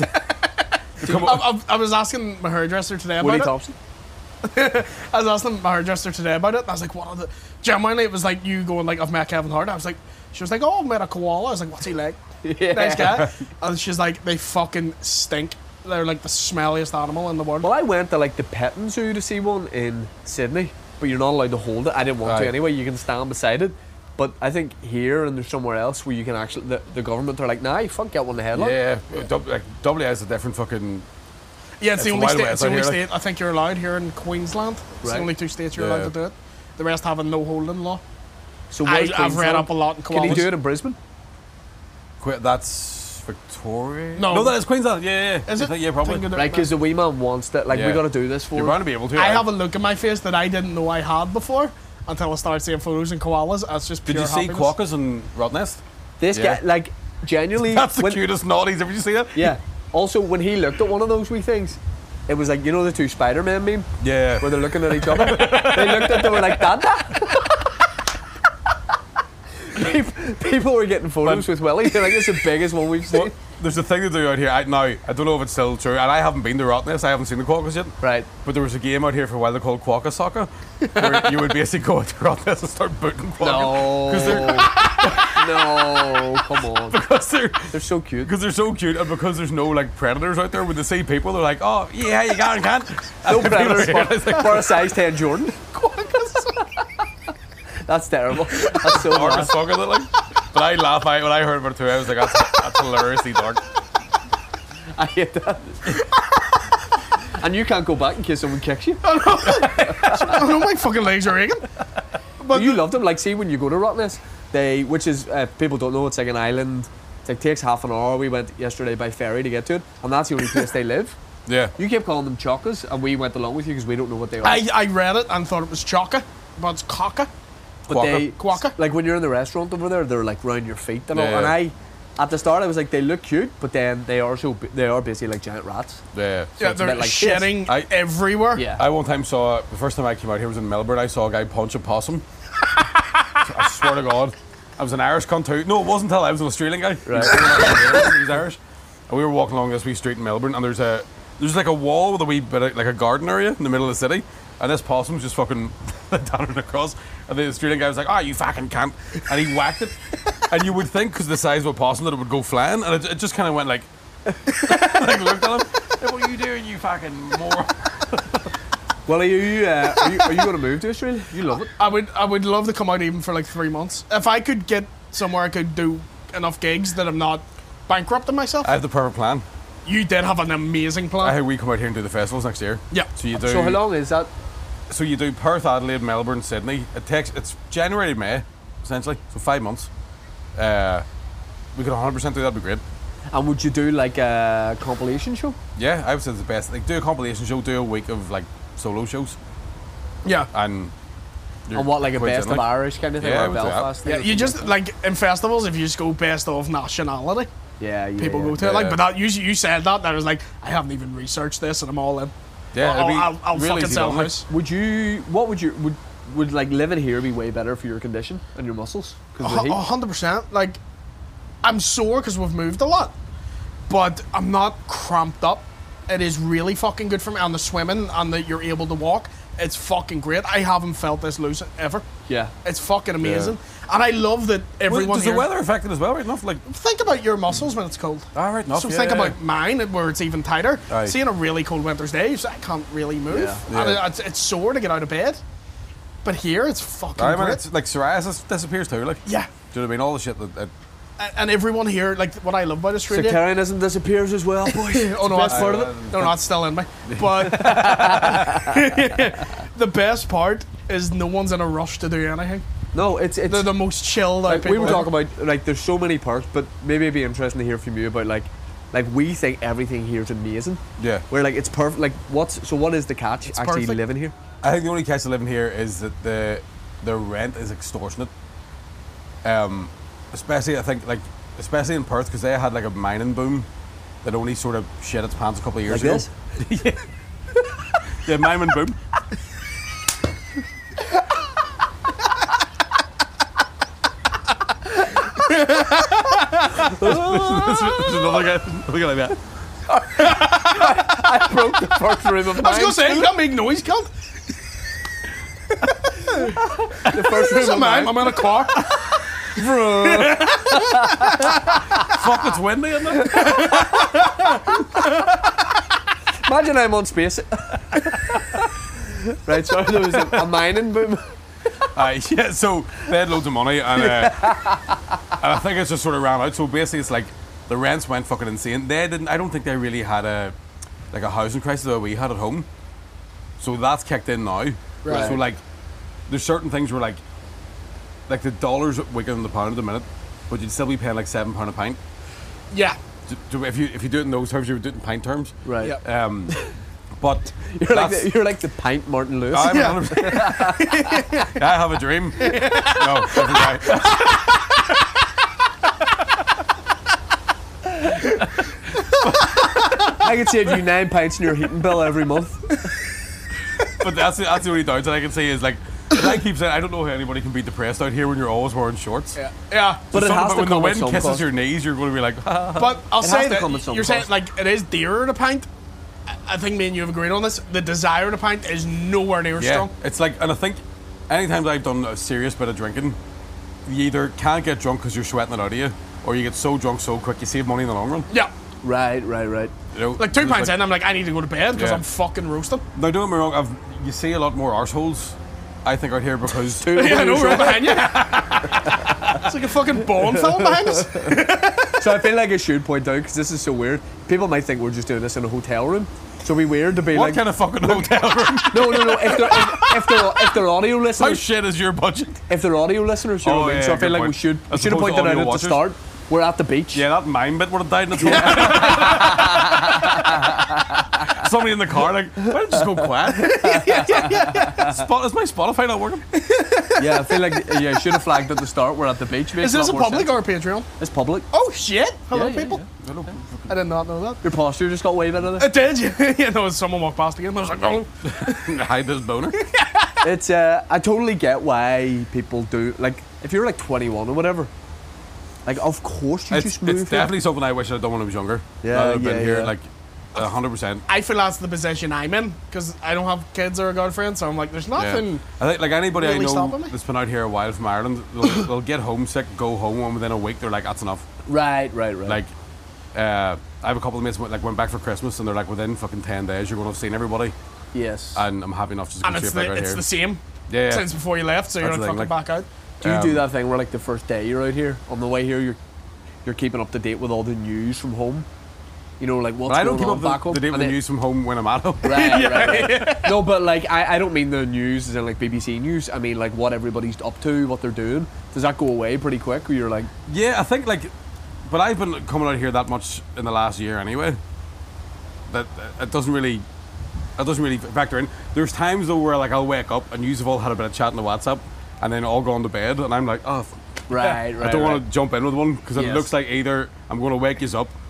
[SPEAKER 3] come
[SPEAKER 4] I,
[SPEAKER 3] up-
[SPEAKER 4] I, I was asking my hairdresser today
[SPEAKER 5] Willie
[SPEAKER 4] about it.
[SPEAKER 5] Thompson.
[SPEAKER 4] I was asking my hairdresser today about it, and I was like, what are the... Genuinely, it was like you going like, I've met Kevin Hart. I was like... She was like, oh, I've met a koala. I was like, what's he like?
[SPEAKER 5] Yeah.
[SPEAKER 4] Nice guy. And she's like, they fucking stink. They're like the smelliest animal in the world.
[SPEAKER 5] Well, I went to like the petting zoo to see one in Sydney, but you're not allowed to hold it. I didn't want
[SPEAKER 3] Right.
[SPEAKER 5] to anyway. You can stand beside it. But I think here and there's somewhere else where you can actually... The, the government are like, nah, you fuck, get one in the head. Like.
[SPEAKER 3] yeah, Dub- like, W A is a different fucking.
[SPEAKER 4] Yeah, it's,
[SPEAKER 3] It's
[SPEAKER 4] the
[SPEAKER 3] a
[SPEAKER 4] only,
[SPEAKER 3] Wild
[SPEAKER 4] state,
[SPEAKER 3] West
[SPEAKER 4] it's the
[SPEAKER 3] out
[SPEAKER 4] only
[SPEAKER 3] here, like-
[SPEAKER 4] state I think you're allowed here in Queensland. It's
[SPEAKER 5] Right.
[SPEAKER 4] the only two states you're
[SPEAKER 3] Yeah.
[SPEAKER 4] allowed to do it. The rest have a no holding law.
[SPEAKER 5] So
[SPEAKER 4] I,
[SPEAKER 5] where's
[SPEAKER 4] I've read
[SPEAKER 5] Queensland?
[SPEAKER 4] up a lot in
[SPEAKER 5] Can he
[SPEAKER 4] koalas.
[SPEAKER 5] do it in Brisbane?
[SPEAKER 3] Qu- That's Victoria.
[SPEAKER 4] No.
[SPEAKER 3] no, that is Queensland. Yeah, yeah.
[SPEAKER 4] Is
[SPEAKER 3] I
[SPEAKER 4] it?
[SPEAKER 3] think- yeah, probably.
[SPEAKER 4] Thinking that-
[SPEAKER 5] Right, because the wee man wants that. Like, we
[SPEAKER 3] Yeah.
[SPEAKER 5] got to do this for
[SPEAKER 3] You're
[SPEAKER 5] him.
[SPEAKER 3] bound to be able to.
[SPEAKER 4] I
[SPEAKER 3] aye.
[SPEAKER 4] have a look in my face that I didn't know I had before until I started seeing photos in koalas. That's just
[SPEAKER 3] Did
[SPEAKER 4] pure
[SPEAKER 3] you see
[SPEAKER 4] happiness.
[SPEAKER 3] quokkas and Rottnest?
[SPEAKER 5] This
[SPEAKER 3] Yeah.
[SPEAKER 5] guy, like, genuinely...
[SPEAKER 3] That's the
[SPEAKER 5] when-
[SPEAKER 3] cutest naughties. Have you seen that?
[SPEAKER 5] Yeah. Also, when he looked at one of those wee things, it was like, you know the two Spider-Man meme?
[SPEAKER 3] Yeah.
[SPEAKER 5] Where they're looking at each other? They looked at them, were like, Dada? People- People were getting photos
[SPEAKER 3] But-
[SPEAKER 5] with Willie. They're like, it's the biggest one we've seen.
[SPEAKER 3] Well, there's a thing to do out here. I, now, I don't know if it's still true, and I haven't been to Rottnest. I haven't seen the quokkas yet.
[SPEAKER 5] Right.
[SPEAKER 3] But there was a game out here for a while they called Quokka Soccer, where you would basically go out to Rottnest and start booting quokkas.
[SPEAKER 5] No.
[SPEAKER 3] Because they're,
[SPEAKER 5] No, come on.
[SPEAKER 3] because they're,
[SPEAKER 5] They're so cute.
[SPEAKER 3] because they're so cute, and because there's no like predators out there. When they see people, they're like, "Oh, yeah, you can, can't."
[SPEAKER 5] No
[SPEAKER 3] And people
[SPEAKER 5] predators
[SPEAKER 3] realise,
[SPEAKER 5] for,
[SPEAKER 3] like,
[SPEAKER 5] for a size ten Jordan. That's terrible. That's so
[SPEAKER 3] dark
[SPEAKER 5] bad.
[SPEAKER 3] as fuck, is it, like? But I laugh. I, when I heard about it too, I was like, "That's, that's hilariously dark."
[SPEAKER 5] I hate that. And you can't go back in case someone kicks you.
[SPEAKER 4] I know my fucking legs are aching.
[SPEAKER 5] But you loved them. Like, see, when you go to Rottnest, they, which is, uh, people don't know, it's like an island. It like, takes half an hour. We went yesterday by ferry to get to it, and that's the only place they live.
[SPEAKER 3] Yeah.
[SPEAKER 5] You kept calling them chockas, and we went along with you because we don't know what they are.
[SPEAKER 4] I, I read it and thought it was chocka, but it's cocka.
[SPEAKER 5] but they,
[SPEAKER 4] Quokka.
[SPEAKER 5] like when you're in the restaurant over there, they're like round your feet and all.
[SPEAKER 3] Yeah.
[SPEAKER 5] And I, at the start, I was like, they look cute, but then they are so, bi- they are basically like giant rats.
[SPEAKER 3] Yeah.
[SPEAKER 5] So
[SPEAKER 4] Yeah,
[SPEAKER 5] it's a
[SPEAKER 4] they're
[SPEAKER 5] bit like
[SPEAKER 4] shedding
[SPEAKER 3] I-
[SPEAKER 4] everywhere.
[SPEAKER 5] Yeah.
[SPEAKER 3] I one time saw the first time I came out here was in Melbourne. I saw a guy punch a possum. I swear to God, I was an Irish cunt too. No, it wasn't until I was an Australian guy.
[SPEAKER 5] Right.
[SPEAKER 3] He was Irish, and we were walking along this wee street in Melbourne, and there's a there's like a wall with a wee bit of, like a garden area in the middle of the city, and this possum's just fucking down and across, and the Australian guy was like, "Ah, oh, you fucking cunt," and he whacked it, and you would think because the size of a possum that it would go flying, and it, it just kind of went like, like looked at him, "Hey, what are you doing, you fucking moron?"
[SPEAKER 5] Well, are you, uh, are you, are you going to move to Australia? You love it.
[SPEAKER 4] I would I would love to come out even for like three months. If I could get somewhere I could do enough gigs that I'm not bankrupting myself.
[SPEAKER 3] I have the perfect plan.
[SPEAKER 4] You did have an amazing
[SPEAKER 3] I
[SPEAKER 4] plan.
[SPEAKER 3] think we come out here and do the festivals next year.
[SPEAKER 4] Yeah.
[SPEAKER 3] So you do.
[SPEAKER 5] So how long is that?
[SPEAKER 3] So you do Perth, Adelaide, Melbourne, Sydney. It takes it's January to May, essentially. So five months. Uh, we could one hundred percent do that. Would be great.
[SPEAKER 5] And would you do like a compilation show?
[SPEAKER 3] Yeah, I would say it's the best. Like do a compilation show, do a week of like solo shows,
[SPEAKER 4] Yeah.
[SPEAKER 3] and. you're
[SPEAKER 5] And what, like a
[SPEAKER 3] quite
[SPEAKER 5] best
[SPEAKER 3] in,
[SPEAKER 5] of Irish kind of thing?
[SPEAKER 3] Yeah, I
[SPEAKER 5] or
[SPEAKER 3] would do that.
[SPEAKER 5] Belfast thing
[SPEAKER 4] Yeah,
[SPEAKER 5] or
[SPEAKER 4] you
[SPEAKER 5] something
[SPEAKER 4] just like in festivals if you just go best of nationality,
[SPEAKER 5] like that? Yeah, yeah.
[SPEAKER 4] people
[SPEAKER 5] yeah.
[SPEAKER 4] go to it. Like,
[SPEAKER 3] Yeah.
[SPEAKER 4] but that you you said that, and I was like, I haven't even researched this, and I'm all in.
[SPEAKER 3] Yeah,
[SPEAKER 4] I'll,
[SPEAKER 3] it'd be
[SPEAKER 4] I'll, I'll
[SPEAKER 3] real
[SPEAKER 4] fucking
[SPEAKER 3] easy
[SPEAKER 4] sell a
[SPEAKER 3] done, like.
[SPEAKER 4] house.
[SPEAKER 5] Would you? What would you? Would would like living here be way better for your condition and your muscles because of the
[SPEAKER 4] A
[SPEAKER 5] heat?
[SPEAKER 4] hundred percent. Like, I'm sore because we've moved a lot, but I'm not cramped up. It is really fucking good for me. And the swimming and that you're able to walk, it's fucking great. I haven't felt this loose ever.
[SPEAKER 5] Yeah.
[SPEAKER 4] It's fucking amazing. And I love that
[SPEAKER 3] Well,
[SPEAKER 4] everyone
[SPEAKER 3] does
[SPEAKER 4] here...
[SPEAKER 3] the weather affect it as well, right enough? Like,
[SPEAKER 4] Think about your muscles when it's cold.
[SPEAKER 3] all right, enough.
[SPEAKER 4] So
[SPEAKER 3] yeah,
[SPEAKER 4] think
[SPEAKER 3] yeah.
[SPEAKER 4] about mine, where it's even tighter.
[SPEAKER 3] Aye.
[SPEAKER 4] Seeing a really cold winter's day, so I can't really move.
[SPEAKER 5] Yeah.
[SPEAKER 4] And
[SPEAKER 3] Yeah.
[SPEAKER 4] it- it's, it's sore to get out of bed. But here, it's fucking
[SPEAKER 3] I mean,
[SPEAKER 4] great.
[SPEAKER 3] it's like psoriasis disappears too. Like,
[SPEAKER 4] Yeah.
[SPEAKER 3] do you know what I mean? All the shit that. that
[SPEAKER 4] And- And everyone here, like, what I love about Australia...
[SPEAKER 5] Sectarianism disappears as well, boys.
[SPEAKER 4] Oh no,
[SPEAKER 5] Best
[SPEAKER 4] that's
[SPEAKER 5] part of it.
[SPEAKER 4] No, no, it's still in me. But the best part is no one's in a rush to do anything.
[SPEAKER 5] No, it's it's.
[SPEAKER 4] They're the most chilled out
[SPEAKER 5] Like, we
[SPEAKER 4] people
[SPEAKER 5] were
[SPEAKER 4] ever.
[SPEAKER 5] talking about like there's so many perks, but maybe it'd be interesting to hear from you about like like we think everything here is amazing.
[SPEAKER 3] yeah.
[SPEAKER 5] We're like it's perfect. Like what's so what is the catch
[SPEAKER 4] It's
[SPEAKER 5] actually
[SPEAKER 4] perfect.
[SPEAKER 5] living here?
[SPEAKER 3] I think the only catch to living here is that the the rent is extortionate. Um, especially I think like especially in Perth because they had like a mining boom that only sort of shit its pants a couple of years
[SPEAKER 5] Like
[SPEAKER 3] ago.
[SPEAKER 5] this?
[SPEAKER 3] Yeah, mining boom. there's, there's, there's another guy, another guy like that.
[SPEAKER 5] I broke the first room of
[SPEAKER 4] I was
[SPEAKER 5] mine.
[SPEAKER 4] gonna say, you can't make noise, cunt.
[SPEAKER 5] The first room
[SPEAKER 4] It's a
[SPEAKER 5] of
[SPEAKER 4] man,
[SPEAKER 5] mine.
[SPEAKER 4] I'm in a car.
[SPEAKER 3] Fuck, it's windy in there.
[SPEAKER 5] Imagine I'm on space. Right, so there was a, a mining boom.
[SPEAKER 3] Uh, yeah, so they had loads of money, and, uh, and I think it's just sort of ran out. So basically, it's like the rents went fucking insane. They didn't. I don't think they really had a like a housing crisis that we had at home. So that's kicked in now.
[SPEAKER 4] Right.
[SPEAKER 3] So like, there's certain things where like, like the dollar's weaker than the pound at the minute, but you'd still be paying like seven pound a pint.
[SPEAKER 4] Yeah.
[SPEAKER 3] D- d- If you if you do it in those terms, you would do it in pint terms.
[SPEAKER 5] Right.
[SPEAKER 4] Yeah.
[SPEAKER 3] Um, but
[SPEAKER 5] You're like
[SPEAKER 3] that's-
[SPEAKER 5] the, you're like the pint Martin Lewis.
[SPEAKER 3] I'm
[SPEAKER 4] Yeah.
[SPEAKER 3] one hundred percent I have a dream. No, different guy.
[SPEAKER 5] I could save you nine pints in your heating bill every month.
[SPEAKER 3] But that's the, that's the only downside I can say is like, like I keep saying, I don't know how anybody can be depressed out here when you're always wearing shorts.
[SPEAKER 4] Yeah. Yeah.
[SPEAKER 5] But it
[SPEAKER 3] Something
[SPEAKER 5] has
[SPEAKER 3] about
[SPEAKER 5] to
[SPEAKER 3] when the
[SPEAKER 5] come at
[SPEAKER 3] wind
[SPEAKER 5] some
[SPEAKER 3] kisses
[SPEAKER 5] cost.
[SPEAKER 3] your knees, you're going to be like,
[SPEAKER 4] But I'll
[SPEAKER 5] It has
[SPEAKER 4] say
[SPEAKER 5] to
[SPEAKER 4] that
[SPEAKER 5] come at some
[SPEAKER 4] you're saying
[SPEAKER 5] cost.
[SPEAKER 4] like it is dearer at a pint. I- I think me and you have agreed on this. The desire at a pint is nowhere near
[SPEAKER 3] yeah.
[SPEAKER 4] strong.
[SPEAKER 3] It's like, and I think anytime I've done a serious bit of drinking, you either can't get drunk because you're sweating it out of you, or you get so drunk so quick you save money in the long run.
[SPEAKER 4] Yeah.
[SPEAKER 5] Right, right, right.
[SPEAKER 3] You know,
[SPEAKER 4] Like two
[SPEAKER 3] It's
[SPEAKER 4] pints in, I'm like, I need to go to bed because
[SPEAKER 3] Yeah.
[SPEAKER 4] I'm fucking roasting.
[SPEAKER 3] Now don't get me wrong, I've, you see a lot more arseholes, I think, out here because
[SPEAKER 5] Two
[SPEAKER 4] Yeah, I know,
[SPEAKER 5] years
[SPEAKER 4] we're
[SPEAKER 5] old.
[SPEAKER 4] behind you. It's like a fucking Bond film behind us.
[SPEAKER 5] So I feel like I should point out because this is so weird. People might think we're just doing this in a hotel room. So it'd be weird to be
[SPEAKER 3] what
[SPEAKER 5] like,
[SPEAKER 3] kind of fucking hotel room?
[SPEAKER 5] no, no, no. If they're if, if they're if they're audio
[SPEAKER 3] How
[SPEAKER 5] listeners,
[SPEAKER 3] shit is your budget?
[SPEAKER 5] if they're audio listeners, you know
[SPEAKER 3] Oh,
[SPEAKER 5] what I mean.
[SPEAKER 3] yeah,
[SPEAKER 5] So I feel
[SPEAKER 3] good
[SPEAKER 5] like we
[SPEAKER 3] point.
[SPEAKER 5] should we
[SPEAKER 3] As
[SPEAKER 5] should have
[SPEAKER 3] opposed to
[SPEAKER 5] pointed out
[SPEAKER 3] audio
[SPEAKER 5] at the
[SPEAKER 3] watchers.
[SPEAKER 5] start. We're at the beach.
[SPEAKER 3] Yeah, that mime bit would have died in its own. Somebody in the car like, why don't you just go quiet? Spot, is my Spotify not working?
[SPEAKER 5] Yeah, I feel like yeah, I should have flagged at the start. We're at the beach. Makes
[SPEAKER 4] Is this
[SPEAKER 5] a
[SPEAKER 4] a
[SPEAKER 5] lot more
[SPEAKER 4] public
[SPEAKER 5] sense.
[SPEAKER 4] or a Patreon?
[SPEAKER 5] It's public.
[SPEAKER 4] Oh shit! Hello,
[SPEAKER 5] Yeah, yeah,
[SPEAKER 4] people. I did not know that.
[SPEAKER 5] Your posture just got way better there.
[SPEAKER 4] It did. You know, someone walked past again. I was like, oh.
[SPEAKER 3] Hide this boner.
[SPEAKER 5] It's uh, I totally get why people do like if you're like twenty-one or whatever. Like of course you
[SPEAKER 3] It's,
[SPEAKER 5] just move.
[SPEAKER 3] it's definitely something I wish I'd done when I was younger.
[SPEAKER 5] Yeah,
[SPEAKER 3] Now that I've
[SPEAKER 5] yeah,
[SPEAKER 3] been here
[SPEAKER 5] yeah.
[SPEAKER 3] like a hundred percent.
[SPEAKER 4] I feel that's the position I'm in because I don't have kids or a girlfriend, so I'm like, there's
[SPEAKER 3] Yeah.
[SPEAKER 4] nothing.
[SPEAKER 3] I think like anybody
[SPEAKER 4] really
[SPEAKER 3] I know
[SPEAKER 4] stopping me.
[SPEAKER 3] that's been out here a while from Ireland, they'll, they'll get homesick, go home, and within a week they're like, that's enough.
[SPEAKER 5] Right, right, right.
[SPEAKER 3] Like, uh, I have a couple of mates who went, like went back for Christmas, and they're like, within fucking ten days you're going to have seen everybody,
[SPEAKER 5] yes.
[SPEAKER 3] and I'm happy enough just to go
[SPEAKER 4] And it's
[SPEAKER 3] straight back
[SPEAKER 4] the,
[SPEAKER 3] out
[SPEAKER 4] it's
[SPEAKER 3] here.
[SPEAKER 4] the same
[SPEAKER 3] yeah, yeah.
[SPEAKER 4] since before you left, so you're
[SPEAKER 3] That's
[SPEAKER 4] not
[SPEAKER 3] the thing,
[SPEAKER 4] fucking
[SPEAKER 3] like-
[SPEAKER 4] back out.
[SPEAKER 5] do you do
[SPEAKER 3] um,
[SPEAKER 5] that thing where like the first day you're out here, on the way here you're you're keeping up to date with all the news from home? You know, like what's
[SPEAKER 3] But I don't
[SPEAKER 5] going
[SPEAKER 3] keep
[SPEAKER 5] on back
[SPEAKER 3] up
[SPEAKER 5] home.
[SPEAKER 3] the, the date with
[SPEAKER 5] And
[SPEAKER 3] the
[SPEAKER 5] then-
[SPEAKER 3] news from home when I'm at home.
[SPEAKER 5] Right, right, right. No, but like I, I don't mean the news as in like B B C news. I mean like what everybody's up to, what they're doing. Does that go away pretty quick? Where you're like,
[SPEAKER 3] Yeah, I think like, but I've been coming out here that much in the last year anyway. That uh, it doesn't really, it doesn't really factor in. There's times though where like I'll wake up and you've all had a bit of chat in the WhatsApp, and then all gone to bed, and I'm like, oh, f-
[SPEAKER 5] right, right.
[SPEAKER 3] I don't
[SPEAKER 5] right.
[SPEAKER 3] want to jump in with one because it
[SPEAKER 5] Yes.
[SPEAKER 3] looks like either I'm going to wake you up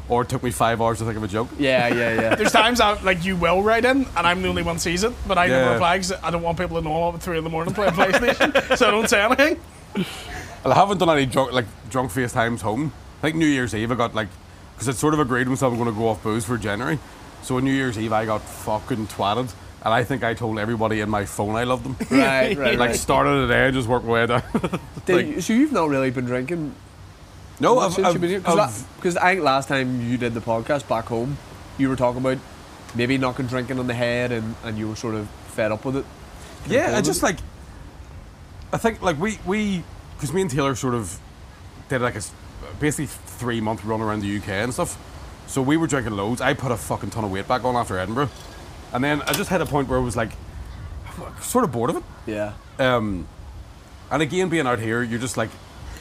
[SPEAKER 3] or it took me five hours to think of a joke.
[SPEAKER 5] Yeah, yeah, yeah.
[SPEAKER 4] There's times I like you will write in, and I'm the only one sees it, but I
[SPEAKER 3] Yeah.
[SPEAKER 4] never reply because I don't want people to know I'm up at three in the morning playing PlayStation, so I don't say anything.
[SPEAKER 3] I haven't done any drunk, like drunk FaceTimes home. I think New Year's Eve I got like, because I'd sort of agreed with myself I'm going to go off booze for January. So on New Year's Eve I got fucking twatted, and I think I told everybody in my phone I loved them.
[SPEAKER 5] Right, right,
[SPEAKER 3] Like
[SPEAKER 5] right.
[SPEAKER 3] started the day and just worked my way down.
[SPEAKER 5] Did
[SPEAKER 3] like-
[SPEAKER 5] you- so you've not really been drinking
[SPEAKER 3] No,
[SPEAKER 5] much
[SPEAKER 3] I've,
[SPEAKER 5] since
[SPEAKER 3] I've,
[SPEAKER 5] you've been here?
[SPEAKER 3] I've-
[SPEAKER 5] Because I think last time you did the podcast back home, you were talking about maybe knocking drinking on the head, and, and you were sort of fed up with it.
[SPEAKER 3] yeah, I just like, I think like we we because me and Taylor sort of did like a s- basically three month run around the U K and stuff. So we were drinking loads. I put a fucking ton of weight back on after Edinburgh, and then I just had a point where I was like, sort of bored of it.
[SPEAKER 5] Yeah.
[SPEAKER 3] Um, and again, being out here, you're just like,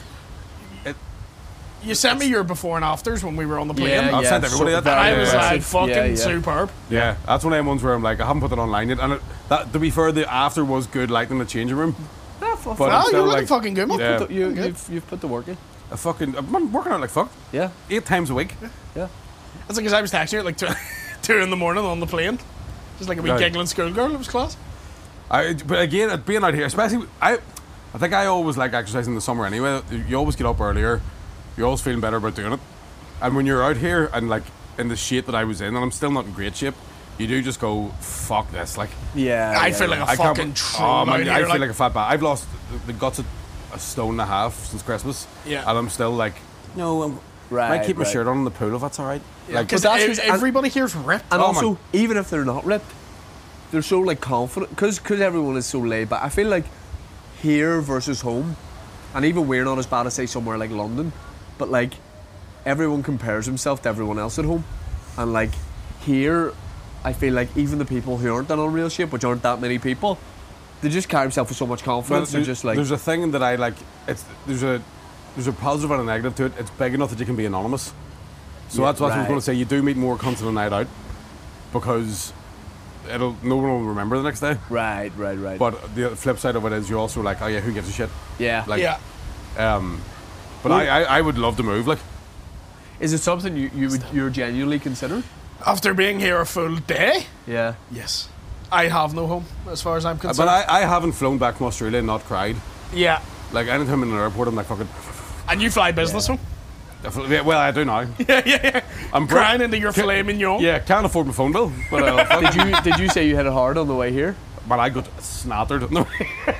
[SPEAKER 4] You sent me your before and afters when we were on the plane.
[SPEAKER 5] Yeah,
[SPEAKER 3] I've
[SPEAKER 5] yeah.
[SPEAKER 3] sent everybody
[SPEAKER 5] so
[SPEAKER 3] that.
[SPEAKER 4] And I
[SPEAKER 5] very
[SPEAKER 4] was
[SPEAKER 3] Yeah.
[SPEAKER 4] like,
[SPEAKER 5] impressive.
[SPEAKER 4] fucking
[SPEAKER 5] Yeah, yeah.
[SPEAKER 4] superb.
[SPEAKER 3] yeah, that's one of them ones where I'm like, I haven't put it online yet. And it, that, to be fair, the after was good, like in the changing room.
[SPEAKER 5] Ah, fu-
[SPEAKER 3] But
[SPEAKER 5] fu-
[SPEAKER 3] I'm
[SPEAKER 4] Oh,
[SPEAKER 3] still
[SPEAKER 4] you're looking
[SPEAKER 3] like,
[SPEAKER 4] fucking good, man.
[SPEAKER 3] Yeah.
[SPEAKER 5] put the- you,
[SPEAKER 4] Good.
[SPEAKER 5] you've, you've put the work in.
[SPEAKER 3] I fucking, I've been working out like fuck,
[SPEAKER 5] Yeah,
[SPEAKER 3] eight times a week.
[SPEAKER 5] yeah.
[SPEAKER 4] That's like, because I was texting you at like two, two in the morning on the plane. Just like a wee
[SPEAKER 3] Right.
[SPEAKER 4] giggling schoolgirl. It was class.
[SPEAKER 3] I, but again, at being out here, especially, I, I think I always like exercising in the summer anyway. You always get up earlier. You're always feeling better about doing it. And when you're out here and like in the shape that I was in, and I'm still not in great shape, you do just go, fuck this. Like,
[SPEAKER 5] Yeah.
[SPEAKER 4] I
[SPEAKER 5] yeah,
[SPEAKER 4] feel
[SPEAKER 5] yeah.
[SPEAKER 4] like a
[SPEAKER 3] I can't.
[SPEAKER 4] fucking troll
[SPEAKER 3] Oh man,
[SPEAKER 4] out
[SPEAKER 3] I
[SPEAKER 4] here.
[SPEAKER 3] feel
[SPEAKER 4] like,
[SPEAKER 3] like a fat bat. I've lost the guts of a stone and a half since Christmas.
[SPEAKER 4] Yeah.
[SPEAKER 3] And I'm still like, no, I'm,
[SPEAKER 5] Right,
[SPEAKER 3] I keep my
[SPEAKER 5] right.
[SPEAKER 3] shirt on in the pool if that's all right. Like,
[SPEAKER 4] because
[SPEAKER 5] But that's-
[SPEAKER 4] everybody here's ripped.
[SPEAKER 5] And
[SPEAKER 3] Oh,
[SPEAKER 5] also,
[SPEAKER 3] man.
[SPEAKER 5] even if they're not ripped, they're so like confident because because everyone is so laid back. I feel like here versus home, and even we're not as bad as say somewhere like London, but like everyone compares himself to everyone else at home, and like here, I feel like even the people who aren't in unreal shape, which aren't that many people, they just carry themselves with so much
[SPEAKER 3] well,
[SPEAKER 5] confidence. They're
[SPEAKER 3] there's,
[SPEAKER 5] just like
[SPEAKER 3] there's a thing that I like. It's there's a there's a positive and a negative to it. It's big enough that you can be anonymous. So
[SPEAKER 5] Yeah,
[SPEAKER 3] that's what I was
[SPEAKER 5] right.
[SPEAKER 3] going to say. You do meet more cunts on a night out because it'll no one will remember the next day.
[SPEAKER 5] right, right, right.
[SPEAKER 3] But the flip side of it is you're also like, oh yeah, who gives a shit?
[SPEAKER 5] yeah,
[SPEAKER 3] Like,
[SPEAKER 4] yeah.
[SPEAKER 3] um, but I, I I would love to move. Like,
[SPEAKER 5] is it something you you would you're genuinely considering?
[SPEAKER 4] After being here a full day,
[SPEAKER 5] Yeah.
[SPEAKER 4] yes. I have no home, as far as I'm concerned.
[SPEAKER 3] but I, I haven't flown back from Australia and not cried.
[SPEAKER 4] yeah.
[SPEAKER 3] Like anytime in an airport, I'm like fucking.
[SPEAKER 4] And you fly business home?
[SPEAKER 3] Yeah, well, I do now.
[SPEAKER 4] Yeah, yeah, yeah.
[SPEAKER 3] I'm bro-
[SPEAKER 4] Crying into your
[SPEAKER 3] Ca-
[SPEAKER 4] filet mignon.
[SPEAKER 3] Yeah, can't afford my phone bill, but uh, fuck.
[SPEAKER 5] Did you did you say you hit it hard on the way here?
[SPEAKER 3] But I got snattered. No.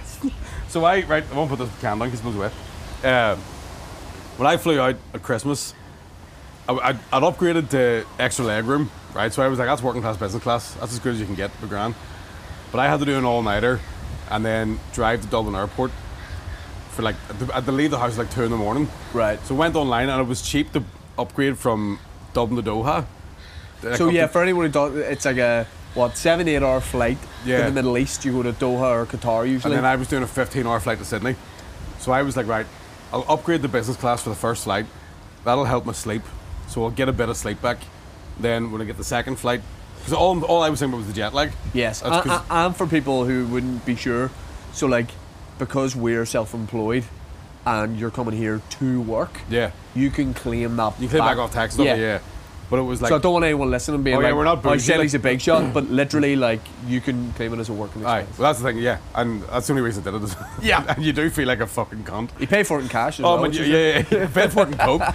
[SPEAKER 3] So I right, I won't put this can down because it's wet. Uh, when I flew out at Christmas, I, I'd, I'd upgraded to extra leg room, right? So I was like, that's working class, business class. That's as good as you can get for grand. But I had to do an all nighter, and then drive to Dublin Airport for like I had to leave the house at like two in the morning.
[SPEAKER 5] Right.
[SPEAKER 3] So went online, and it was cheap to upgrade from Dublin to Doha. Like,
[SPEAKER 5] So
[SPEAKER 3] up
[SPEAKER 5] yeah,
[SPEAKER 3] to-
[SPEAKER 5] for anyone who does, it's like a what seven eight hour flight
[SPEAKER 3] Yeah.
[SPEAKER 5] to the Middle East. You go to Doha or Qatar
[SPEAKER 3] And
[SPEAKER 5] usually.
[SPEAKER 3] then I was doing a fifteen hour flight to Sydney. So I was like, right, I'll upgrade the business class for the first flight. That'll help my sleep. So I'll get a bit of sleep back. Then when I get the second flight, because all, all I was thinking about was the jet lag.
[SPEAKER 5] yes,
[SPEAKER 3] That's
[SPEAKER 5] and,
[SPEAKER 3] 'cause-
[SPEAKER 5] and for people who wouldn't be sure, so like because we're self-employed and you're coming here to work,
[SPEAKER 3] Yeah.
[SPEAKER 5] you can claim that.
[SPEAKER 3] You claim back off tax stuff, yeah. yeah. But it was like,
[SPEAKER 5] So I don't want anyone listening being
[SPEAKER 3] Oh, yeah,
[SPEAKER 5] like,
[SPEAKER 3] we're not
[SPEAKER 5] "Oh, he
[SPEAKER 3] bougie,
[SPEAKER 5] said
[SPEAKER 3] like-"
[SPEAKER 5] he's a big shot," but literally like you can claim it as a working
[SPEAKER 3] aye,
[SPEAKER 5] expense.
[SPEAKER 3] well, that's the thing, yeah. And that's the only reason I did it.
[SPEAKER 4] Yeah.
[SPEAKER 3] And you do feel like a fucking cunt.
[SPEAKER 5] You pay for it in cash as
[SPEAKER 3] Oh,
[SPEAKER 5] well.
[SPEAKER 3] man,
[SPEAKER 5] which
[SPEAKER 3] yeah,
[SPEAKER 5] is-
[SPEAKER 3] yeah, yeah. Bed for it and coke.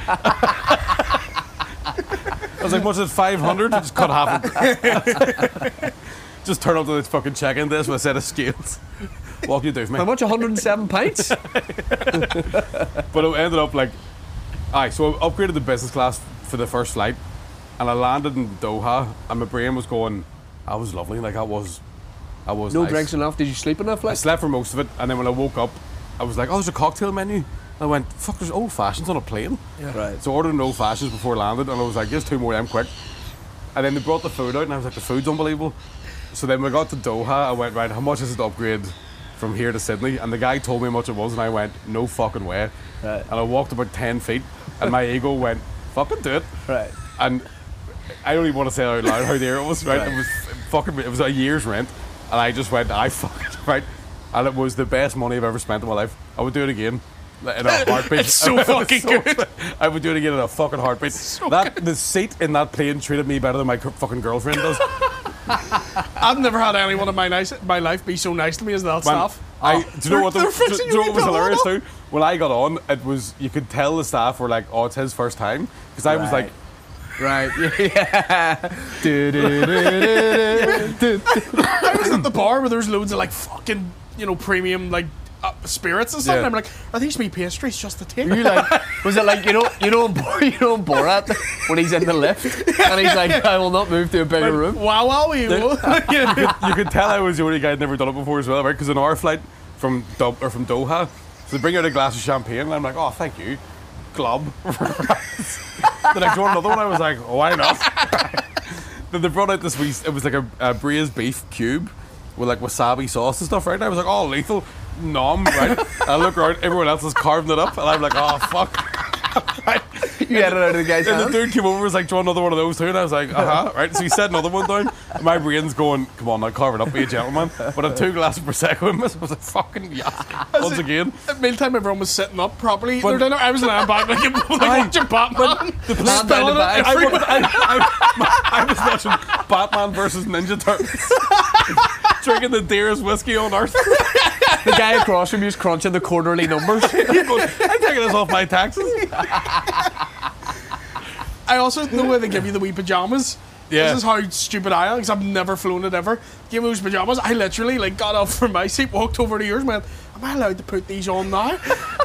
[SPEAKER 3] I was like, what's it, five hundred? Just cut half it. Just turn up to this fucking check-in desk with a set of scales. Walk you do for me.
[SPEAKER 5] How much? one hundred and seven pints.
[SPEAKER 3] But it ended up like, aye, so I upgraded the business class for the first flight, and I landed in Doha, and my brain was going, that was lovely, like that was, that was
[SPEAKER 5] No
[SPEAKER 3] nice.
[SPEAKER 5] drinks enough. Did you sleep in that
[SPEAKER 3] I
[SPEAKER 5] flight?
[SPEAKER 3] slept for most of it, and then when I woke up, I was like, oh, there's a cocktail menu. I went, fuck, there's old fashions on a plane.
[SPEAKER 5] Right.
[SPEAKER 3] So I ordered an old fashions before I landed, and I was like, here's two more, I'm quick. And then they brought the food out, and I was like, the food's unbelievable. So then when we got to Doha, I went, right, how much is it to upgrade from here to Sydney? And the guy told me how much it was, and I went, no fucking way.
[SPEAKER 5] Right.
[SPEAKER 3] And I walked about ten feet, and my ego went, fucking do it.
[SPEAKER 5] Right.
[SPEAKER 3] And I don't even want to say it out loud how dear it was, right?
[SPEAKER 5] Right.
[SPEAKER 3] It was fucking, it was a year's rent, and I just went, I fuck it, right? And it was the best money I've ever spent in my life. I would do it again. like, in a heartbeat.
[SPEAKER 4] It's so fucking
[SPEAKER 3] so
[SPEAKER 4] good.
[SPEAKER 3] I would do it again in a fucking heartbeat.
[SPEAKER 4] so
[SPEAKER 3] that the seat in that plane treated me better than my cur- fucking girlfriend does.
[SPEAKER 4] I've never had anyone in my nice my life be so nice to me as that
[SPEAKER 3] Man,
[SPEAKER 4] staff.
[SPEAKER 3] I,
[SPEAKER 4] Oh,
[SPEAKER 3] do you know
[SPEAKER 4] they're-
[SPEAKER 3] what? The,
[SPEAKER 4] they're
[SPEAKER 3] do, do
[SPEAKER 4] fixing
[SPEAKER 3] you know what
[SPEAKER 4] your
[SPEAKER 3] was hilarious
[SPEAKER 4] pillow.
[SPEAKER 3] too? When I got on, it was you could tell the staff were like, "Oh, it's his first time," because I was
[SPEAKER 5] Right.
[SPEAKER 3] like,
[SPEAKER 5] Right. Yeah. Do, do, do, do, do, do.
[SPEAKER 4] I was at the bar where there's loads of like fucking, you know, premium like uh, spirits and stuff.
[SPEAKER 3] Yeah.
[SPEAKER 4] And I'm like, are these me pastries just to take?
[SPEAKER 5] Were you like, was it like, you know, you know, in Bor- you know, in Borat when he's in the lift and he's like, I will not move to a bigger room.
[SPEAKER 4] Wow, wow, you. Yeah.
[SPEAKER 3] you could tell I was the only guy who'd never done it before as well, right? Because on our flight from Dub- or from Doha, so they bring out a glass of champagne, and I'm like, "Oh, thank you, glob." Then I brought another one. I was like, oh, "Why not?" Then they brought out this wee. It was like a, a braised beef cube with like wasabi sauce and stuff, right? And I was like, "Oh, lethal, nom," right? I look around, everyone else is carving it up, and I'm like, "Oh, fuck." Right?
[SPEAKER 5] You had it out of the guy's
[SPEAKER 3] And the
[SPEAKER 5] hand.
[SPEAKER 3] dude came over and was like, "Do you want another one of those too?" And I was like, "Uh huh." Right. So he set another one down. And my brain's going, "Come on, now carve it up, be a gentleman." But I two glasses of prosecco in this. I was like, "Fucking yes." Once again,
[SPEAKER 4] At mealtime, everyone was sitting up properly eating
[SPEAKER 3] But-
[SPEAKER 4] their dinner. I was lying back like, like
[SPEAKER 3] Aye.
[SPEAKER 4] watching Batman.
[SPEAKER 3] the
[SPEAKER 5] Hand down the
[SPEAKER 4] Spelling it
[SPEAKER 5] bag.
[SPEAKER 3] I,
[SPEAKER 4] every-
[SPEAKER 3] was, I, I, I was watching Batman versus Ninja Turtles, drinking the dearest whiskey on earth.
[SPEAKER 5] The guy across from you is crunching the quarterly numbers.
[SPEAKER 3] I'm taking this off my taxes.
[SPEAKER 4] I also the way they give you the wee pajamas.
[SPEAKER 3] Yeah.
[SPEAKER 4] This is how stupid I am because I've never flown it ever. Give me those pajamas. I literally like got up from my seat, walked over to yours, and went, "Am I allowed to put these on now?"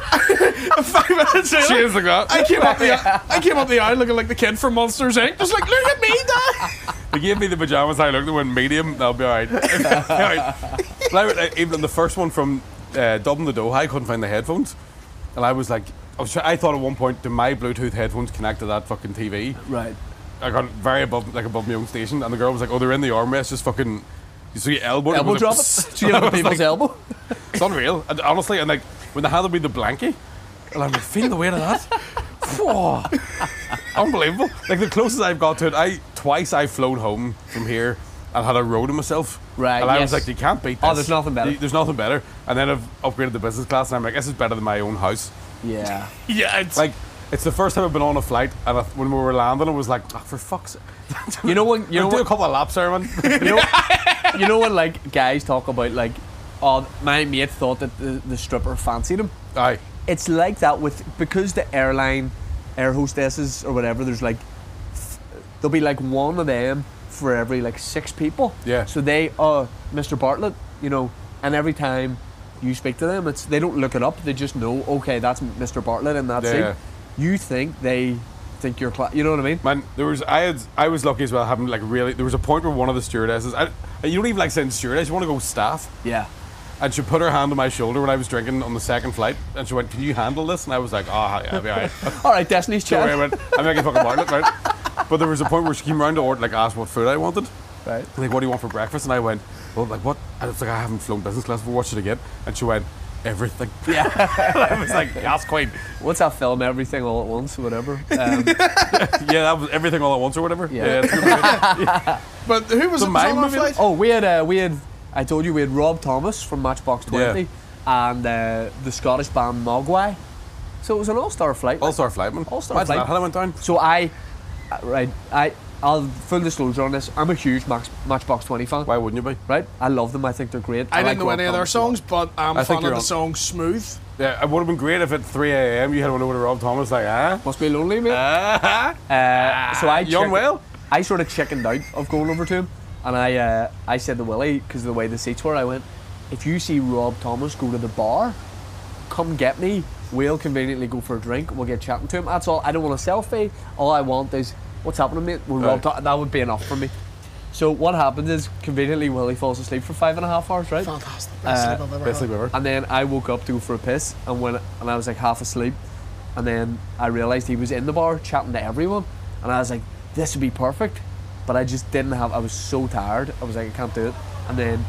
[SPEAKER 4] Five minutes later,
[SPEAKER 3] Cheers like that.
[SPEAKER 4] I came up the I came up the aisle looking like the kid from Monsters Incorporated. Just like, look at me, Dad.
[SPEAKER 3] They gave me the pajamas. I looked and went medium. That'll be all right. All right. But I, I- even in the first one from uh, Dublin to Doha, I couldn't find the headphones, and I was like, I was. Try- I thought at one point, do my Bluetooth headphones connect to that fucking T V?
[SPEAKER 5] Right.
[SPEAKER 3] I got very above, like above my own station, and the girl was like, "Oh, they're in the armrest. Just fucking, you see, elbow,
[SPEAKER 5] Elbow drop it. Do you have people's elbow?
[SPEAKER 3] It's unreal, and honestly, and like when they handed me the blankie, and I'm like, feel the weight of that. Whoa. Unbelievable. Like the closest I've got to it, I twice I've flown home from here and had a row to myself.
[SPEAKER 5] Right,
[SPEAKER 3] And I
[SPEAKER 5] yes.
[SPEAKER 3] was like, you can't beat this.
[SPEAKER 5] Oh, there's nothing better.
[SPEAKER 3] You- There's nothing better. And then I've upgraded to business class, and I'm like, this is better than my own house.
[SPEAKER 5] Yeah.
[SPEAKER 4] Yeah, it's
[SPEAKER 3] Like, it's the first time I've been on a flight, and I, when we were landing, I was like, oh, for fuck's sake.
[SPEAKER 5] You know when you know
[SPEAKER 3] do a
[SPEAKER 5] when,
[SPEAKER 3] couple of laps there, man.
[SPEAKER 5] you know you know when like guys talk about like, oh, my mate thought that the, the stripper fancied him.
[SPEAKER 3] Aye.
[SPEAKER 5] It's like that with because the airline air hostesses or whatever. There's like f- there'll be like one of them for every like six people.
[SPEAKER 3] Yeah.
[SPEAKER 5] So they, uh, Mister Bartlett, you know, and every time you speak to them, it's they don't look it up. They just know, okay, that's Mister Bartlett and that's
[SPEAKER 3] Yeah,
[SPEAKER 5] it.
[SPEAKER 3] yeah.
[SPEAKER 5] You think they think you're, cla- you know what I mean?
[SPEAKER 3] Man, there was I had I was lucky as well having like really there was a point where one of the stewardesses I, you don't even like saying stewardess, you want to go staff,
[SPEAKER 5] Yeah.
[SPEAKER 3] and she put her hand on my shoulder when I was drinking on the second flight, and she went, "Can you handle this?" And I was like, "Oh yeah, I'll be alright."
[SPEAKER 5] All right, Destiny's
[SPEAKER 3] So I
[SPEAKER 5] Child.
[SPEAKER 3] went, "I'm making fucking Bartlett, right?" But there was a point where she came around to order, like ask what food I wanted.
[SPEAKER 5] Right.
[SPEAKER 3] Like, what do you want for breakfast? And I went, well, like what? I was like, I haven't flown business class before. What should I get? And she went, everything.
[SPEAKER 5] Yeah.
[SPEAKER 3] I was like, yes, queen.
[SPEAKER 5] What's that film? Everything All at Once, or whatever. Um,
[SPEAKER 3] Yeah, that was everything all at once or whatever.
[SPEAKER 5] Yeah.
[SPEAKER 3] it's good.
[SPEAKER 4] But who was
[SPEAKER 3] The
[SPEAKER 4] it was
[SPEAKER 3] mime
[SPEAKER 4] on the
[SPEAKER 3] movie?
[SPEAKER 4] flight?
[SPEAKER 5] oh, we had uh, we had. I told you we had Rob Thomas from Matchbox Twenty, and uh, the Scottish band Mogwai. So it was an all-star flight.
[SPEAKER 3] All-star flight, man.
[SPEAKER 5] All-star
[SPEAKER 3] Imagine
[SPEAKER 5] flight.
[SPEAKER 3] that, how that went down.
[SPEAKER 5] So I, uh, right, I, I'll full disclosure on this. I'm a huge Max, Matchbox Twenty fan.
[SPEAKER 3] Why wouldn't you be?
[SPEAKER 5] Right, I love them. I think they're great.
[SPEAKER 4] I,
[SPEAKER 5] like
[SPEAKER 4] didn't know
[SPEAKER 5] Rob
[SPEAKER 4] any of their
[SPEAKER 5] Thomas a lot.
[SPEAKER 4] songs, but I'm
[SPEAKER 3] I
[SPEAKER 4] a
[SPEAKER 3] think
[SPEAKER 4] fan
[SPEAKER 3] you're
[SPEAKER 4] of the
[SPEAKER 3] on-
[SPEAKER 4] song Smooth.
[SPEAKER 3] Yeah, it would have been great if at three a.m. you had one over to Rob Thomas, like, ah.
[SPEAKER 5] Must be lonely, mate.
[SPEAKER 3] Ah.
[SPEAKER 5] Uh, so I
[SPEAKER 3] You on
[SPEAKER 5] chick-
[SPEAKER 3] well?
[SPEAKER 5] I sort of chickened out of going over to him, and I uh, I said to Willie, because of the way the seats were, I went, if you see Rob Thomas go to the bar, come get me. We'll conveniently go for a drink. We'll get chatting to him. That's all. I don't want a selfie. All I want is what's happening, mate. With Rob
[SPEAKER 3] Right.
[SPEAKER 5] Tho- that would be enough for me. So what happens is conveniently Willie falls asleep for five and a half hours, right?
[SPEAKER 4] Fantastic. Best
[SPEAKER 5] Uh,
[SPEAKER 4] sleep I've ever
[SPEAKER 3] Best
[SPEAKER 4] had.
[SPEAKER 3] sleep ever.
[SPEAKER 5] And then I woke up to go for a piss, and when and I was like half asleep, and then I realised he was in the bar chatting to everyone, and I was like, this would be perfect, but I just didn't have. I was so tired. I was like, I can't do it. And then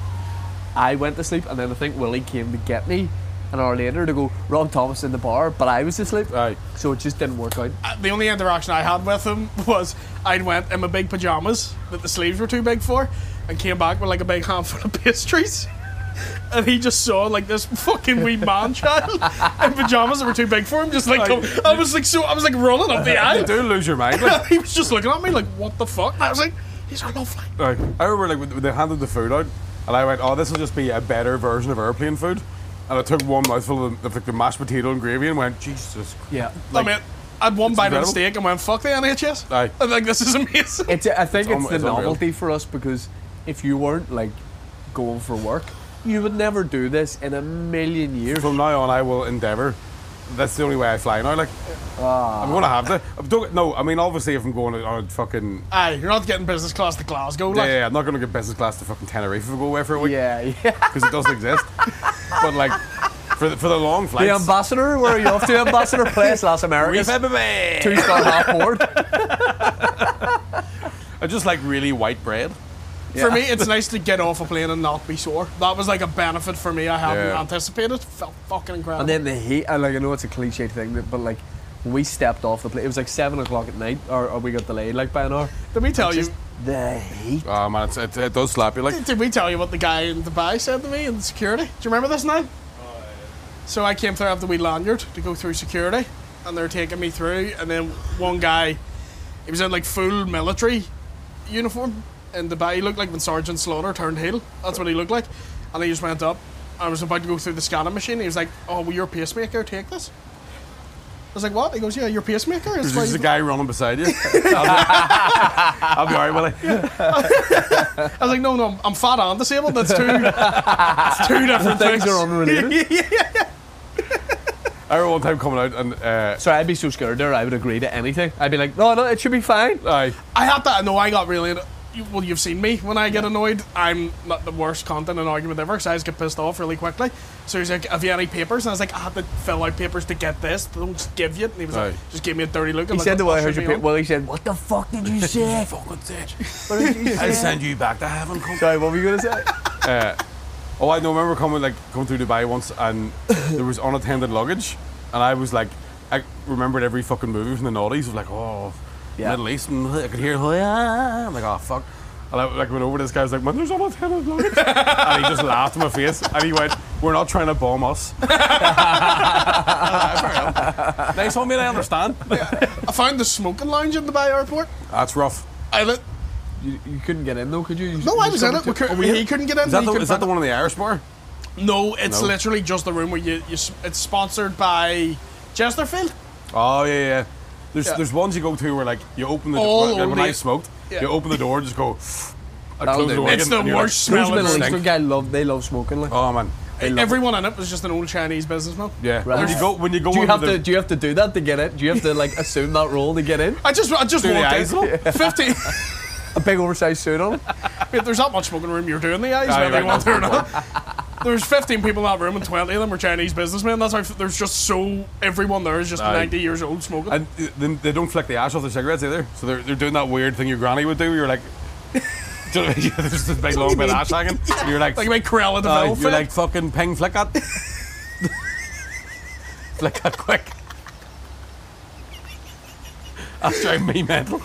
[SPEAKER 5] I went to sleep, and then I think Willie came to get me an hour later to go Rob Thomas in the bar, but I was asleep,
[SPEAKER 3] Aye.
[SPEAKER 5] so it just didn't work out.
[SPEAKER 4] Uh, The only interaction I had with him was I went in my big pajamas that the sleeves were too big for, and came back with like a big handful of pastries. and he just saw like this fucking wee man child in pajamas that were too big for him. Just like come, I was like so I was like running up the
[SPEAKER 3] You
[SPEAKER 4] aisle.
[SPEAKER 3] do lose your mind. Like,
[SPEAKER 4] He was just looking at me like, what the fuck? And I was like, these are lovely.
[SPEAKER 3] Like, I remember like when they handed the food out, and I went, "Oh, this will just be a better version of airplane food." And I took one mouthful of the, of, like, the mashed potato and gravy and went, "Jesus."
[SPEAKER 5] Yeah.
[SPEAKER 4] I mean, I had one bite of the
[SPEAKER 3] incredible.
[SPEAKER 4] steak and went, fuck the N H S.
[SPEAKER 3] Aye.
[SPEAKER 4] I think this is amazing.
[SPEAKER 5] It's. I think
[SPEAKER 3] It's
[SPEAKER 5] it's,
[SPEAKER 3] un-
[SPEAKER 5] the
[SPEAKER 3] it's unreal.
[SPEAKER 5] novelty for us because if you weren't like going for work, you would never do this in a million years.
[SPEAKER 3] From now on, I will endeavour. That's the only way I fly now. Like, I'm going to have to. I'm don't, no, I mean, obviously, if I'm going on a fucking.
[SPEAKER 4] Aye, you're not getting business class to Glasgow.
[SPEAKER 3] Yeah,
[SPEAKER 4] Like.
[SPEAKER 3] yeah, I'm not going to get business class to fucking Tenerife if I go away for a week.
[SPEAKER 5] Yeah, yeah.
[SPEAKER 3] Because it doesn't exist. But, like, for the, for the long
[SPEAKER 5] The
[SPEAKER 3] flights.
[SPEAKER 5] ambassador, where are you off to? Ambassador Place, Las Americas. Two star half board.
[SPEAKER 3] I just like really white bread.
[SPEAKER 4] For me, it's nice to get off a plane and not be sore. That was like a benefit for me I hadn't
[SPEAKER 3] Yeah.
[SPEAKER 4] anticipated. Felt fucking incredible.
[SPEAKER 5] And then the heat. I like. I know it's a cliche thing, but like when we stepped off the plane, it was like seven o'clock at night, or, or we got delayed like by an hour.
[SPEAKER 4] Did we tell you?
[SPEAKER 5] Just the heat.
[SPEAKER 3] Oh, man, it's, it, it does slap you. Like,
[SPEAKER 4] Did we tell you what the guy in Dubai said to me in security? Do you remember this now? So I came through after we lanyard to go through security, and they're taking me through, and then one guy, he was in like full military uniform in Dubai. He looked like when Sergeant Slaughter turned heel. That's what he looked like. And he just went up. I was about to go through the scanning machine. He was like, "Oh, well, your pacemaker, take this." I was like, "What?" He goes, "Yeah, your pacemaker." It's
[SPEAKER 3] there's
[SPEAKER 4] why
[SPEAKER 3] just a
[SPEAKER 4] you-"
[SPEAKER 3] guy running beside you. I'll be, I'll be alright, Willie.
[SPEAKER 4] I was like, "No, no, I'm fat and disabled. That's two, that's two different
[SPEAKER 5] Things
[SPEAKER 4] things."
[SPEAKER 5] are unrelated.
[SPEAKER 3] I remember one time coming out and uh,
[SPEAKER 5] Sorry, I'd be so scared there. I would agree to anything. I'd be like, no, no, it should be fine.
[SPEAKER 3] aye,
[SPEAKER 4] I had that. No, I got really. you- Well, you've seen me when I get annoyed. I'm not the worst content in an argument ever because I just get pissed off really quickly. So he's like, "Have you any papers?" And I was like, "I had to fill out papers to get this. They don't just give you it." And he was like,
[SPEAKER 3] Aye.
[SPEAKER 4] "Just give me a dirty look."
[SPEAKER 5] He
[SPEAKER 4] I'm like,
[SPEAKER 5] said the
[SPEAKER 4] "What
[SPEAKER 5] way I heard
[SPEAKER 4] should
[SPEAKER 5] your
[SPEAKER 4] be
[SPEAKER 5] pa-
[SPEAKER 4] on?"
[SPEAKER 5] well, he said, what the fuck did you say?
[SPEAKER 3] fucking bitch.
[SPEAKER 5] What did you
[SPEAKER 3] I'll
[SPEAKER 5] say?
[SPEAKER 3] send you back to heaven. Come.
[SPEAKER 5] Sorry, what were you going to say?
[SPEAKER 3] Uh, oh, I know. I remember coming like coming through Dubai once, and there was unattended luggage, and I was like, I remembered every fucking movie from the noughties of like, oh,
[SPEAKER 5] Yeah.
[SPEAKER 3] Middle East, and I could hear, oh, yeah. I'm like, oh fuck. And I like went over to this guy, I was like, man, there's unattended luggage, and he just laughed in my face, and he went, "We're not trying to bomb us." Nice one, mate. I understand.
[SPEAKER 4] I found the smoking lounge in Dubai airport.
[SPEAKER 3] That's rough.
[SPEAKER 4] I lit.
[SPEAKER 5] You, you couldn't get in though, could you? you
[SPEAKER 4] No,
[SPEAKER 5] you
[SPEAKER 4] I was in
[SPEAKER 5] just
[SPEAKER 4] it. We
[SPEAKER 5] got
[SPEAKER 4] could,
[SPEAKER 5] to-
[SPEAKER 4] he couldn't get in.
[SPEAKER 3] Is that
[SPEAKER 4] he
[SPEAKER 3] the,
[SPEAKER 4] couldn't
[SPEAKER 3] is that
[SPEAKER 4] find
[SPEAKER 3] the
[SPEAKER 4] it.
[SPEAKER 3] one in the Irish bar?
[SPEAKER 4] No, it's
[SPEAKER 3] No.
[SPEAKER 4] literally just the room where you, you. s- It's sponsored by Chesterfield.
[SPEAKER 3] Oh yeah, yeah. There's
[SPEAKER 4] Yeah.
[SPEAKER 3] there's ones you go to where like you open the
[SPEAKER 4] All
[SPEAKER 3] door. When
[SPEAKER 4] only-
[SPEAKER 3] I smoked,
[SPEAKER 4] Yeah.
[SPEAKER 3] you open the door and just go. I
[SPEAKER 5] That'll
[SPEAKER 3] close the
[SPEAKER 5] do.
[SPEAKER 3] door
[SPEAKER 4] It's
[SPEAKER 3] again,
[SPEAKER 4] the
[SPEAKER 3] and you're like,
[SPEAKER 4] worst
[SPEAKER 5] Those
[SPEAKER 4] smelling.
[SPEAKER 5] Middle
[SPEAKER 3] Stink.
[SPEAKER 5] Eastern guys love, they love smoking. Like.
[SPEAKER 3] Oh man,
[SPEAKER 5] They love
[SPEAKER 4] Everyone in it was just an old Chinese businessman.
[SPEAKER 3] yeah.
[SPEAKER 5] Right.
[SPEAKER 3] When you go when you go
[SPEAKER 5] do you
[SPEAKER 3] under
[SPEAKER 5] have
[SPEAKER 3] the,
[SPEAKER 5] to? Do you have to do that to get in? Do you have to like assume that role to get in?
[SPEAKER 4] I just, I just
[SPEAKER 3] Do the
[SPEAKER 4] walked
[SPEAKER 3] eyes
[SPEAKER 4] in.
[SPEAKER 3] roll?
[SPEAKER 4] Fifteen.
[SPEAKER 5] A big oversized suit on.
[SPEAKER 4] Mate, there's not much smoking room. You're doing the eyes,
[SPEAKER 3] Aye,
[SPEAKER 4] whether
[SPEAKER 3] right,
[SPEAKER 4] you want to or
[SPEAKER 3] that's
[SPEAKER 4] not. There's fifteen people in that room, and twenty of them were Chinese businessmen. That's why f- there's just so everyone there is just
[SPEAKER 3] Aye.
[SPEAKER 4] ninety years old smoking.
[SPEAKER 3] and they, they don't flick the ash off their cigarettes either. So they're they're doing that weird thing your granny would do. You're like, do you know what I mean? There's this big long bit of ash hanging. And you're like,
[SPEAKER 4] like my Corella de
[SPEAKER 3] aye,
[SPEAKER 4] Vil
[SPEAKER 3] you're
[SPEAKER 4] fit.
[SPEAKER 3] like fucking ping flick that. Flick that quick. That's driving me mental.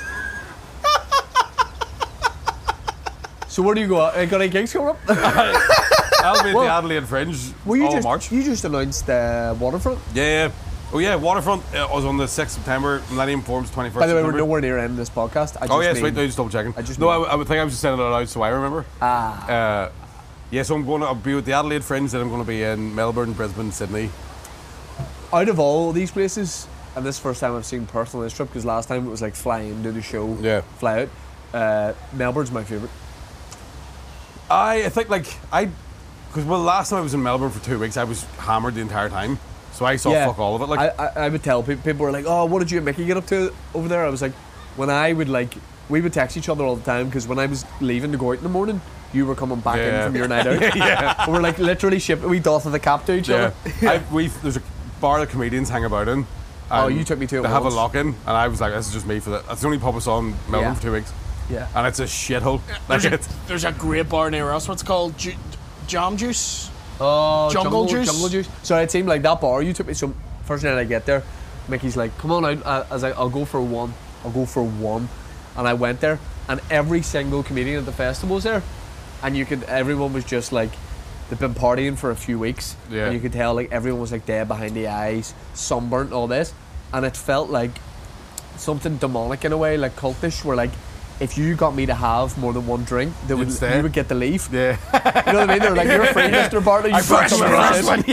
[SPEAKER 5] So where do you go? out? Uh, got any gigs coming up?
[SPEAKER 3] I'll be at
[SPEAKER 5] Well,
[SPEAKER 3] the Adelaide Fringe
[SPEAKER 5] Well, you
[SPEAKER 3] all
[SPEAKER 5] just
[SPEAKER 3] March.
[SPEAKER 5] you just announced uh, Waterfront.
[SPEAKER 3] Yeah, yeah. Oh yeah, Waterfront uh, was on the sixth of September. Millennium Forum's twenty-first.
[SPEAKER 5] By the way, we're
[SPEAKER 3] September.
[SPEAKER 5] nowhere near ending this podcast. I just
[SPEAKER 3] Oh yeah,
[SPEAKER 5] mean,
[SPEAKER 3] sweet. No, just double checking.
[SPEAKER 5] I just
[SPEAKER 3] no, I,
[SPEAKER 5] mean-
[SPEAKER 3] w- I would think I was just sending it out so I remember.
[SPEAKER 5] Ah.
[SPEAKER 3] Uh, yeah, so I'm going to I'll be with the Adelaide Fringe. Then I'm going to be in Melbourne, Brisbane, Sydney.
[SPEAKER 5] Out of all these places, and this is the first time I've seen personal this trip because last time it was like fly in, do the show,
[SPEAKER 3] Yeah.
[SPEAKER 5] fly out. Uh, Melbourne's my favourite.
[SPEAKER 3] I, I think like I, because well, last time I was in Melbourne for two weeks, I was hammered the entire time, so I saw fuck all of it. Like,
[SPEAKER 5] I, I, I would tell people, people were like, "Oh, what did you and Mickey get up to over there?" I was like, when I would like, we would text each other all the time because when I was leaving to go out in the morning, you were coming back
[SPEAKER 3] Yeah.
[SPEAKER 5] in from your night out.
[SPEAKER 3] yeah,
[SPEAKER 5] We we're like literally shipping. We doff of the cap to each
[SPEAKER 3] yeah.
[SPEAKER 5] other.
[SPEAKER 3] I, we've there's a bar that comedians hang about in.
[SPEAKER 5] Oh,
[SPEAKER 3] and
[SPEAKER 5] you took me to it
[SPEAKER 3] They have a
[SPEAKER 5] once.
[SPEAKER 3] lock in, and I was like, "This is just me for that." That's the only pub I saw in Melbourne
[SPEAKER 5] Yeah.
[SPEAKER 3] for two weeks,
[SPEAKER 5] Yeah.
[SPEAKER 3] and it's a shithole. Like
[SPEAKER 4] There's a,
[SPEAKER 3] it's
[SPEAKER 4] there's a great bar near us. What's it called? Ju- Jam Juice.
[SPEAKER 5] Oh,
[SPEAKER 4] Jungle Juice?
[SPEAKER 5] Jungle juice. So it seemed like that bar you took me. So first night I get there, Mickey's like, "Come on out." I, I was like, "I'll go for one. I'll go for one." And I went there, and every single comedian at the festival was there, and you could. Everyone was just like, the they'd been partying for a few weeks,
[SPEAKER 3] Yeah.
[SPEAKER 5] and you could tell like everyone was like dead behind the eyes, sunburnt, all this, and it felt like something demonic in a way, like cultish, where like if you got me to have more than one drink, they would,
[SPEAKER 3] You'd stay.
[SPEAKER 5] you would get to leave.
[SPEAKER 3] Yeah.
[SPEAKER 5] You know what I mean? They're like, you're free, Mister Bartley. You
[SPEAKER 3] I
[SPEAKER 5] brought
[SPEAKER 3] brought
[SPEAKER 5] someone
[SPEAKER 3] the
[SPEAKER 5] else
[SPEAKER 3] first
[SPEAKER 5] in.
[SPEAKER 3] one.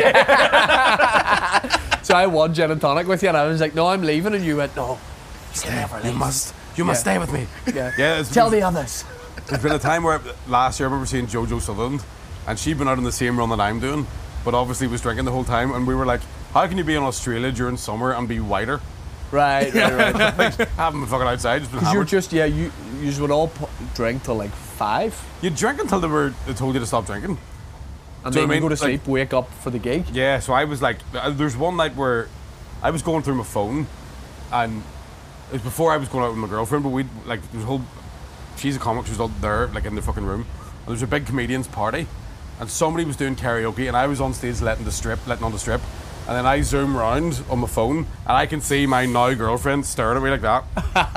[SPEAKER 3] Yeah.
[SPEAKER 5] So I won gin and tonic with you, and I was like, no, I'm leaving, and you went, no, you can never
[SPEAKER 3] You
[SPEAKER 5] leave.
[SPEAKER 3] must, you must
[SPEAKER 5] Yeah.
[SPEAKER 3] stay with me.
[SPEAKER 5] Yeah.
[SPEAKER 3] Yeah. It's,
[SPEAKER 5] Tell the others.
[SPEAKER 3] There's been a time where last year I remember seeing Jojo Sutherland, and she'd been out on the same run that I'm doing, but obviously was drinking the whole time, and we were like, how can you be in Australia during summer and be whiter?
[SPEAKER 5] Right, right, right.
[SPEAKER 3] Haven't been fucking outside, just been
[SPEAKER 5] Because you're
[SPEAKER 3] hammered.
[SPEAKER 5] just, yeah, you, you just would all pu- drink till like five,
[SPEAKER 3] You drink until they were they told you to stop drinking.
[SPEAKER 5] and
[SPEAKER 3] Do you
[SPEAKER 5] then
[SPEAKER 3] know
[SPEAKER 5] you
[SPEAKER 3] what I
[SPEAKER 5] go to
[SPEAKER 3] mean?
[SPEAKER 5] sleep, wake up for the gig.
[SPEAKER 3] Yeah, so I was like, uh, there's one night where I was going through my phone, and it was before I was going out with my girlfriend, but we like there's a whole, she's a comic, she was all there like in the fucking room, and there was a big comedians party, and somebody was doing karaoke, and I was on stage letting the strip, letting on the strip, and then I zoom round on my phone, and I can see my now girlfriend staring at me like that,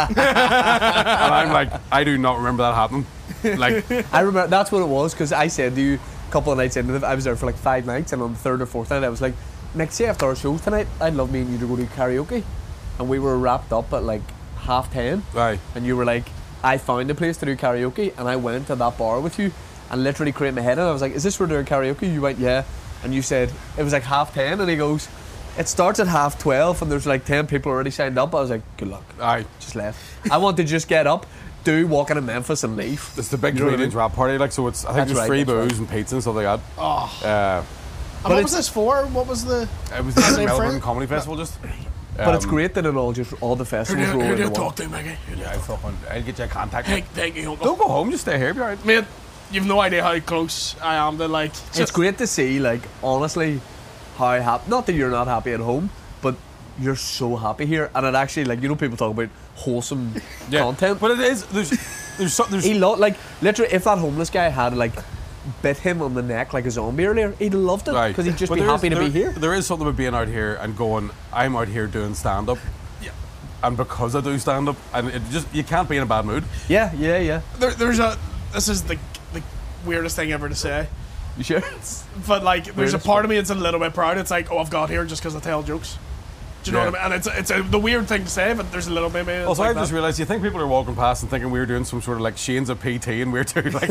[SPEAKER 3] and I'm like, I do not remember that happening, like.
[SPEAKER 5] I remember that's what it was, because I said to you a couple of nights into it, I was there for like five nights, and on the third or fourth night I was like, next day after our show tonight, I'd love me and you to go to karaoke. And we were wrapped up at like half ten,
[SPEAKER 3] Aye.
[SPEAKER 5] and you were like, I found a place to do karaoke, and I went to that bar with you and literally cracked my head, and I was like, is this where they're doing karaoke? You went, yeah. And you said it was like half ten, and he goes, it starts at half twelve, and there's like ten people already signed up. I was like, good luck.
[SPEAKER 3] Aye.
[SPEAKER 5] Just left. I want to just get up, do walk into Memphis and leave.
[SPEAKER 3] It's the big
[SPEAKER 5] You know what I
[SPEAKER 3] comedians
[SPEAKER 5] mean?
[SPEAKER 3] rap party, like, so it's, I think
[SPEAKER 5] That's
[SPEAKER 3] there's
[SPEAKER 5] right,
[SPEAKER 3] free
[SPEAKER 5] that's
[SPEAKER 3] booze
[SPEAKER 5] right.
[SPEAKER 3] and pizza and stuff like that.
[SPEAKER 4] Oh.
[SPEAKER 3] Uh,
[SPEAKER 4] And what
[SPEAKER 5] it's-
[SPEAKER 4] was this for? What was the?
[SPEAKER 3] it was the
[SPEAKER 4] Same
[SPEAKER 3] Melbourne
[SPEAKER 4] friend?
[SPEAKER 3] Comedy Festival, just.
[SPEAKER 5] But it's
[SPEAKER 3] Um,
[SPEAKER 5] great that it all just all the
[SPEAKER 4] Who
[SPEAKER 5] festivals
[SPEAKER 4] do
[SPEAKER 5] roll
[SPEAKER 4] you, who do
[SPEAKER 5] into
[SPEAKER 4] you
[SPEAKER 5] one.
[SPEAKER 4] talk to, Maggie? Who do you
[SPEAKER 3] Yeah, I
[SPEAKER 4] talk
[SPEAKER 3] fucking, I'll get you a contact.
[SPEAKER 4] to? Thank, thank you, Uncle.
[SPEAKER 3] Don't go home, just stay here, be alright.
[SPEAKER 4] Mate, you've no idea how close I am to like.
[SPEAKER 5] It's
[SPEAKER 4] just-
[SPEAKER 5] great to see, like, honestly, how happy. Not that you're not happy at home, but you're so happy here. And it actually, like, you know, people talk about wholesome
[SPEAKER 3] Yeah.
[SPEAKER 5] content.
[SPEAKER 3] But it is, there's, there's, so, there's,
[SPEAKER 5] He lo- like, literally, if that homeless guy had, like, bit him on the neck like a zombie earlier, he'd have loved it
[SPEAKER 3] right.
[SPEAKER 5] because he'd just
[SPEAKER 3] But
[SPEAKER 5] be
[SPEAKER 3] there
[SPEAKER 5] happy
[SPEAKER 3] is-
[SPEAKER 5] to be
[SPEAKER 3] there-
[SPEAKER 5] here.
[SPEAKER 3] There is something about being out here and going, I'm out here doing stand up.
[SPEAKER 4] Yeah.
[SPEAKER 3] And because I do stand up, and it just, you can't be in a bad mood.
[SPEAKER 5] Yeah, yeah, yeah.
[SPEAKER 4] There, there's a. This is the the weirdest thing ever to say,
[SPEAKER 5] You sure?
[SPEAKER 4] but like, there's
[SPEAKER 5] Weirdest
[SPEAKER 4] a part of me that's a little bit proud. It's like, oh, I've got here just because I tell jokes. Do you know
[SPEAKER 3] Yeah.
[SPEAKER 4] what I mean? And it's it's a, the weird thing to say, but there's a little bit. Of me that's
[SPEAKER 3] Also,
[SPEAKER 4] like
[SPEAKER 3] I've just
[SPEAKER 4] that.
[SPEAKER 3] realised, you think people are walking past and thinking we're doing some sort of like Shane's a P T and we're doing like,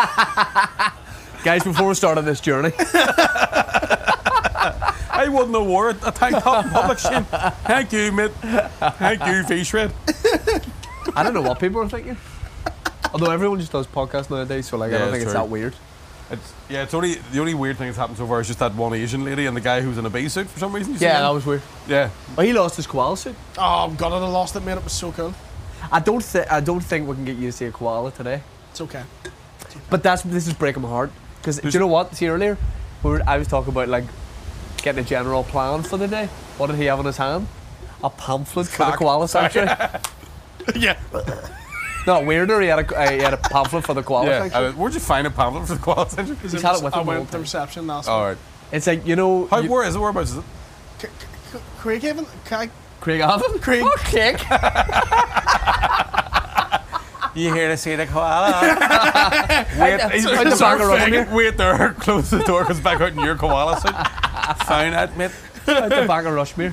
[SPEAKER 5] Guys, before we started this journey,
[SPEAKER 3] I wouldn't have wore a tank top in public, Shane. Thank you, mate. Thank you, V-Shred.
[SPEAKER 5] I don't know what people are thinking. Although everyone just does podcasts nowadays, so like
[SPEAKER 3] Yeah,
[SPEAKER 5] I don't think
[SPEAKER 3] it's
[SPEAKER 5] it's
[SPEAKER 3] true.
[SPEAKER 5] that weird.
[SPEAKER 3] It's, yeah, it's only the only weird thing that's happened so far is just that one Asian lady and the guy who was in a bee suit for some reason. You see
[SPEAKER 5] Yeah,
[SPEAKER 3] him?
[SPEAKER 5] that was weird.
[SPEAKER 3] yeah.
[SPEAKER 5] Well, he lost his koala suit.
[SPEAKER 4] Oh, I'm gonna have lost it, mate. It was so cool.
[SPEAKER 5] I don't think I don't think we can get you to see a koala today.
[SPEAKER 4] It's okay.
[SPEAKER 5] But that's this is breaking my heart because do you know what? See earlier, we were, I was talking about like getting a general plan for the day. What did he have in his hand? A pamphlet for the
[SPEAKER 3] cock.
[SPEAKER 5] koala sanctuary.
[SPEAKER 4] Yeah.
[SPEAKER 5] No, weirder. He had a uh, he had a pamphlet for the koala
[SPEAKER 3] Yeah.
[SPEAKER 5] sanctuary.
[SPEAKER 3] Uh, where'd you find a pamphlet for the Koala Centre?
[SPEAKER 5] He's had it with
[SPEAKER 4] I
[SPEAKER 5] him all
[SPEAKER 4] went
[SPEAKER 5] the
[SPEAKER 4] to
[SPEAKER 5] time.
[SPEAKER 4] reception last
[SPEAKER 3] All
[SPEAKER 4] week.
[SPEAKER 3] right.
[SPEAKER 5] It's like you know.
[SPEAKER 3] How,
[SPEAKER 5] you-
[SPEAKER 3] where is it? Whereabouts is it?
[SPEAKER 4] C- C- Craighaven? Craig.
[SPEAKER 5] Craig Allen.
[SPEAKER 4] Craig.
[SPEAKER 5] Oh, Craig.
[SPEAKER 3] You here to see the koala? Wait, he's
[SPEAKER 5] At the back of Rotherham here.
[SPEAKER 3] Wait there, close the door, comes back out in your koala suit. Fine, that, mate.
[SPEAKER 5] At the back of Rushmere.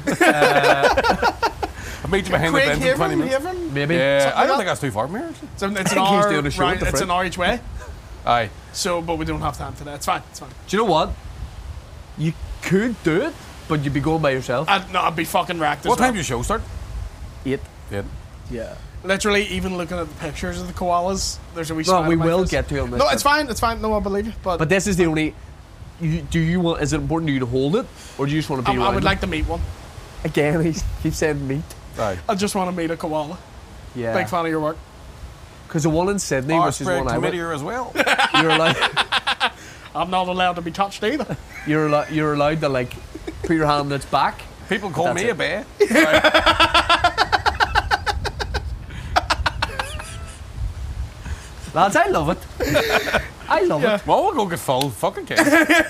[SPEAKER 3] I'll meet you behind the
[SPEAKER 4] Craig
[SPEAKER 3] fence in twenty
[SPEAKER 4] Haven?
[SPEAKER 3] minutes.
[SPEAKER 4] Haven?
[SPEAKER 5] Maybe.
[SPEAKER 3] Yeah,
[SPEAKER 4] Something
[SPEAKER 3] I don't
[SPEAKER 4] like
[SPEAKER 3] think that's too far from here, actually.
[SPEAKER 4] It's, an- it's
[SPEAKER 5] I
[SPEAKER 4] an
[SPEAKER 5] think he's
[SPEAKER 4] hour.
[SPEAKER 5] doing a show
[SPEAKER 4] right,
[SPEAKER 5] at the
[SPEAKER 4] it's
[SPEAKER 5] front.
[SPEAKER 4] an hour each way.
[SPEAKER 3] Aye.
[SPEAKER 4] So, but we don't have time today. It's fine. It's fine.
[SPEAKER 5] Do you know what? You could do it, but you'd be going by yourself.
[SPEAKER 4] I'd, no, I'd be fucking wrecked. As
[SPEAKER 3] What
[SPEAKER 4] well.
[SPEAKER 3] time does your show start?
[SPEAKER 5] Eight.
[SPEAKER 3] Yeah.
[SPEAKER 5] Yeah.
[SPEAKER 4] Literally, even looking at the pictures of the koalas, there's a wee
[SPEAKER 5] No,
[SPEAKER 4] smile
[SPEAKER 5] we
[SPEAKER 4] on my
[SPEAKER 5] will
[SPEAKER 4] face.
[SPEAKER 5] get to it on this.
[SPEAKER 4] No,
[SPEAKER 5] bit.
[SPEAKER 4] it's fine. It's fine. No, I believe you. But,
[SPEAKER 5] But this is the only. You, do you want? Is it important to you to hold it, or do you just want to
[SPEAKER 4] I,
[SPEAKER 5] be
[SPEAKER 4] I
[SPEAKER 5] around
[SPEAKER 4] would
[SPEAKER 5] it?
[SPEAKER 4] like to meet one.
[SPEAKER 5] Again, he keeps saying meet.
[SPEAKER 3] Aye.
[SPEAKER 4] I just want to meet a koala.
[SPEAKER 5] Yeah.
[SPEAKER 4] Big fan of your work.
[SPEAKER 5] Because the one in Sydney, which is
[SPEAKER 3] Osprey
[SPEAKER 5] one I went,
[SPEAKER 3] committee as well.
[SPEAKER 5] you're allowed.
[SPEAKER 4] I'm not allowed to be touched either.
[SPEAKER 5] You're allowed. You're allowed to like put your hand on its back.
[SPEAKER 3] People call
[SPEAKER 5] That's
[SPEAKER 3] me
[SPEAKER 5] it.
[SPEAKER 3] a bear.
[SPEAKER 5] Lads, I love it. I love
[SPEAKER 4] Yeah.
[SPEAKER 5] it.
[SPEAKER 3] Well, we'll go get full fucking cake.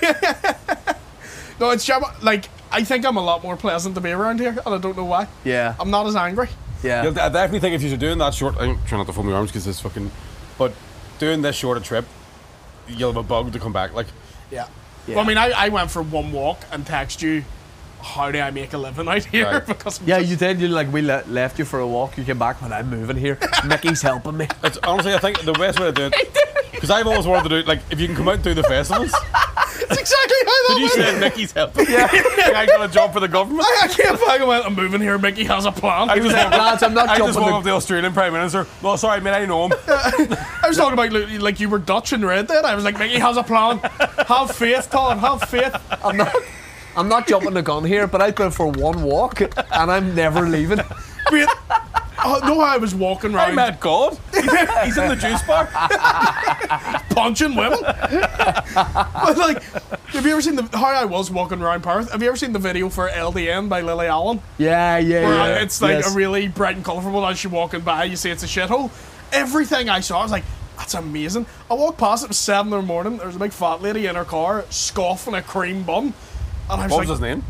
[SPEAKER 4] No, it's jam- like I think I'm a lot more pleasant to be around here, and I don't know why.
[SPEAKER 5] Yeah.
[SPEAKER 4] I'm not as angry.
[SPEAKER 5] Yeah.
[SPEAKER 3] Yeah, I definitely think if you're doing that short, I'm trying not to fold my arms because it's fucking, but doing this short a trip, you'll have a bug to come back. Like,
[SPEAKER 4] Yeah.
[SPEAKER 5] Yeah.
[SPEAKER 4] Well, I mean, I, I went for one walk and text you, how do I make a living out here?
[SPEAKER 3] Right.
[SPEAKER 4] Because I'm
[SPEAKER 5] Yeah,
[SPEAKER 4] just-
[SPEAKER 5] you did. You like we le- left you for a walk. You came back when I'm moving here. Mickey's helping me.
[SPEAKER 3] It's honestly, I think the best way to do it, because I've always wanted to do it, like, if you can come out and do the festivals.
[SPEAKER 4] That's exactly how that
[SPEAKER 3] Did you
[SPEAKER 4] went.
[SPEAKER 3] say Mickey's helping? Yeah. I got a job for the government.
[SPEAKER 4] I, I came back and went, I'm moving here, Mickey has a plan.
[SPEAKER 3] I just
[SPEAKER 5] like,
[SPEAKER 3] walked up-
[SPEAKER 5] "Lads, I'm not
[SPEAKER 3] I just
[SPEAKER 5] jumping
[SPEAKER 3] walked
[SPEAKER 5] the-"
[SPEAKER 3] up to the Australian Prime Minister. No, sorry, mate, I know him.
[SPEAKER 4] I was talking about like, like you were Dutch and Red Dead. I was like, Mickey has a plan. Have faith, Todd, have faith.
[SPEAKER 5] I'm not. I'm not jumping the gun here, but I went for one walk, and I'm never leaving.
[SPEAKER 4] Wait, oh, no, I was walking
[SPEAKER 3] I
[SPEAKER 4] around
[SPEAKER 3] met God. He's in, he's in the juice bar.
[SPEAKER 4] punching women. But like, have you ever seen the how I was walking around Perth? Have you ever seen the video for L D N by Lily Allen?
[SPEAKER 5] Yeah, yeah,
[SPEAKER 4] Where
[SPEAKER 5] yeah.
[SPEAKER 4] it's like
[SPEAKER 5] Yes.
[SPEAKER 4] a really bright and colourful one. As you walking by, you see it's a shithole. Everything I saw, I was like, that's amazing. I walked past, it was seven in the morning. There was a big fat lady in her car scoffing a cream bun. And I was
[SPEAKER 3] What
[SPEAKER 4] like,
[SPEAKER 3] was his name?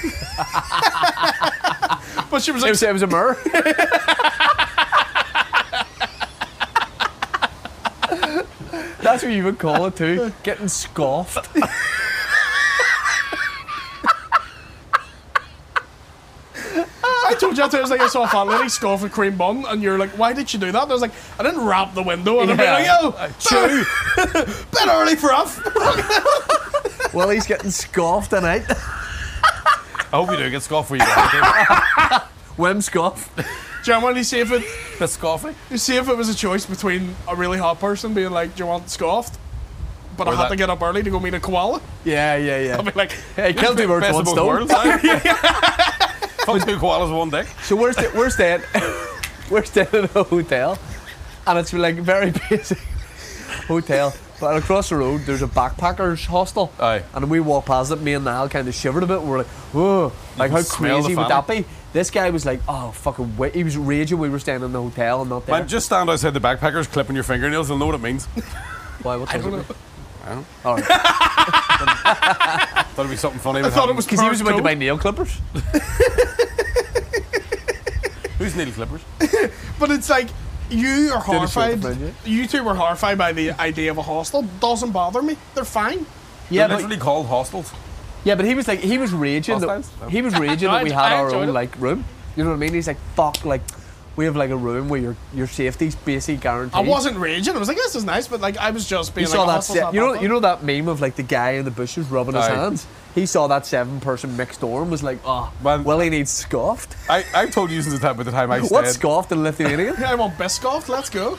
[SPEAKER 4] but she was
[SPEAKER 5] It
[SPEAKER 4] like,
[SPEAKER 5] was, it was a mirror. That's what you would call it too. Getting scoffed.
[SPEAKER 4] I told you, I was like, I saw a fat lady scoff a cream bun, and you're like, why did you do that? And I was like, I didn't wrap the window, and
[SPEAKER 5] Yeah.
[SPEAKER 4] I'm like, yo, chew, bit early for us.
[SPEAKER 5] Well, he's getting scoffed tonight.
[SPEAKER 3] I hope you do get scoffed for you. Guys.
[SPEAKER 5] Wim scoff.
[SPEAKER 4] Do you want to see if it,
[SPEAKER 3] Bit scoffy.
[SPEAKER 4] you see if it was a choice between a really hot person being like, do you want scoffed? But
[SPEAKER 3] Or
[SPEAKER 4] I had
[SPEAKER 3] that-
[SPEAKER 4] to get up early to go meet a koala.
[SPEAKER 5] Yeah, yeah, yeah.
[SPEAKER 4] I'd be like,
[SPEAKER 5] Hey, kill two birds
[SPEAKER 3] Best
[SPEAKER 5] with
[SPEAKER 3] of
[SPEAKER 5] one
[SPEAKER 3] both
[SPEAKER 5] stone.
[SPEAKER 3] worlds. aye. Fuck two koalas with one dick.
[SPEAKER 5] So we're, sta- we're staying, we're staying in a hotel, and it's like a very basic hotel. But across the road, there's a backpackers hostel.
[SPEAKER 3] Aye.
[SPEAKER 5] And we walked past it. Me and Niall kind of shivered a bit. We're like, whoa, like how
[SPEAKER 3] can smell the
[SPEAKER 5] crazy would that
[SPEAKER 3] family.
[SPEAKER 5] be? This guy was like, oh fucking wait. He was raging. We were staying in the hotel and not there.
[SPEAKER 3] Man, just stand outside the backpackers clipping your fingernails. They'll know what it means.
[SPEAKER 5] Why? What does it mean?
[SPEAKER 3] I don't know.
[SPEAKER 5] All right.
[SPEAKER 3] Thought it'd be something funny.
[SPEAKER 4] I thought it was
[SPEAKER 5] Because he was about to
[SPEAKER 4] Perth
[SPEAKER 5] buy
[SPEAKER 4] too.
[SPEAKER 5] nail clippers.
[SPEAKER 3] Who's nail clippers?
[SPEAKER 4] But it's like, you are
[SPEAKER 5] Did a show
[SPEAKER 4] horrified.
[SPEAKER 5] for Fringe,
[SPEAKER 4] You two were horrified by the idea of a hostel. Doesn't bother me. They're fine.
[SPEAKER 5] Yeah,
[SPEAKER 3] They're
[SPEAKER 5] but,
[SPEAKER 3] literally called hostels.
[SPEAKER 5] yeah, but he was like, he was raging. That,
[SPEAKER 3] Hostels?
[SPEAKER 5] he was raging
[SPEAKER 4] No,
[SPEAKER 5] that we
[SPEAKER 4] I-
[SPEAKER 5] had
[SPEAKER 4] I
[SPEAKER 5] our
[SPEAKER 4] enjoyed
[SPEAKER 5] own
[SPEAKER 4] it.
[SPEAKER 5] like room. You know what I mean? He's like, fuck, like we have like a room where your your safety's basically guaranteed.
[SPEAKER 4] I wasn't raging. I was like, this is nice, but like, I was just being
[SPEAKER 5] You
[SPEAKER 4] like,
[SPEAKER 5] saw
[SPEAKER 4] a
[SPEAKER 5] that.
[SPEAKER 4] hostel's
[SPEAKER 5] Se-
[SPEAKER 4] not
[SPEAKER 5] you know,
[SPEAKER 4] that
[SPEAKER 5] you
[SPEAKER 4] bad.
[SPEAKER 5] know that meme of like the guy in the bushes rubbing his
[SPEAKER 3] Aye.
[SPEAKER 5] hands. He saw that seven-person mixed dorm. Was like, oh,
[SPEAKER 3] Man.
[SPEAKER 5] Willie needs scoffed.
[SPEAKER 3] I, I've told you since the time, by the time I stayed.
[SPEAKER 5] What's scoffed in Lithuanian?
[SPEAKER 4] I want Biscoff. Let's go.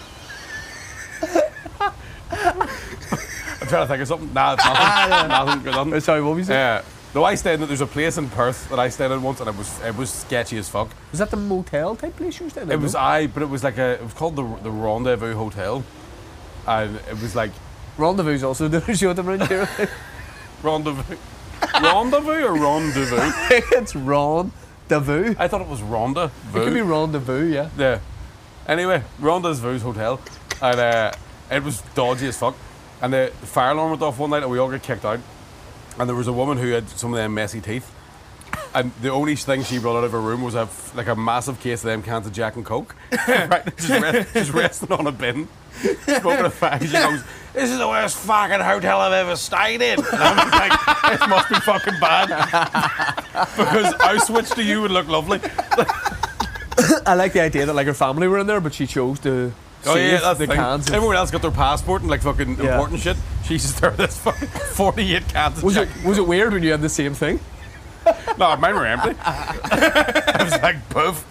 [SPEAKER 3] I'm trying to think of something. Nah, it's nothing. nothing. nothing.
[SPEAKER 5] Uh, Sorry, what was it?
[SPEAKER 3] Yeah. No, I stayed in. There's a place in Perth that I stayed in once, and it was it was sketchy as fuck.
[SPEAKER 5] Was that the motel type place you were staying in?
[SPEAKER 3] It was I, but it was like a. It was called the the Rendezvous Hotel, and it was like
[SPEAKER 5] Rendezvous also doing a show at the Fringe here.
[SPEAKER 3] rendezvous, rendezvous or rendezvous.
[SPEAKER 5] It's Rendezvous.
[SPEAKER 3] I thought it was Ronda.
[SPEAKER 5] It could be Rendezvous, yeah.
[SPEAKER 3] Yeah. Anyway, Rendezvous Hotel, and uh, it was dodgy as fuck. And the fire alarm went off one night, and we all got kicked out. And there was a woman who had some of them messy teeth, and the only thing she brought out of her room was a f- like a massive case of them cans of Jack and Coke. Right, just, rest, just resting on a bin, smoking a fag. She goes, "This is the worst fucking hotel I've ever stayed in." And I'm like, "It must be fucking bad," because I switched to you would look lovely.
[SPEAKER 5] I like the idea that like her family were in there, but she chose to
[SPEAKER 3] Oh
[SPEAKER 5] save
[SPEAKER 3] yeah, that's
[SPEAKER 5] the
[SPEAKER 3] the thing.
[SPEAKER 5] cans. of-
[SPEAKER 3] Everyone else got their passport and like fucking
[SPEAKER 5] Yeah.
[SPEAKER 3] important shit. She just threw this fucking forty-eight cans of
[SPEAKER 5] was it
[SPEAKER 3] Jack.
[SPEAKER 5] was it weird when you had the same thing?
[SPEAKER 3] No, mine were empty. I was like, poof.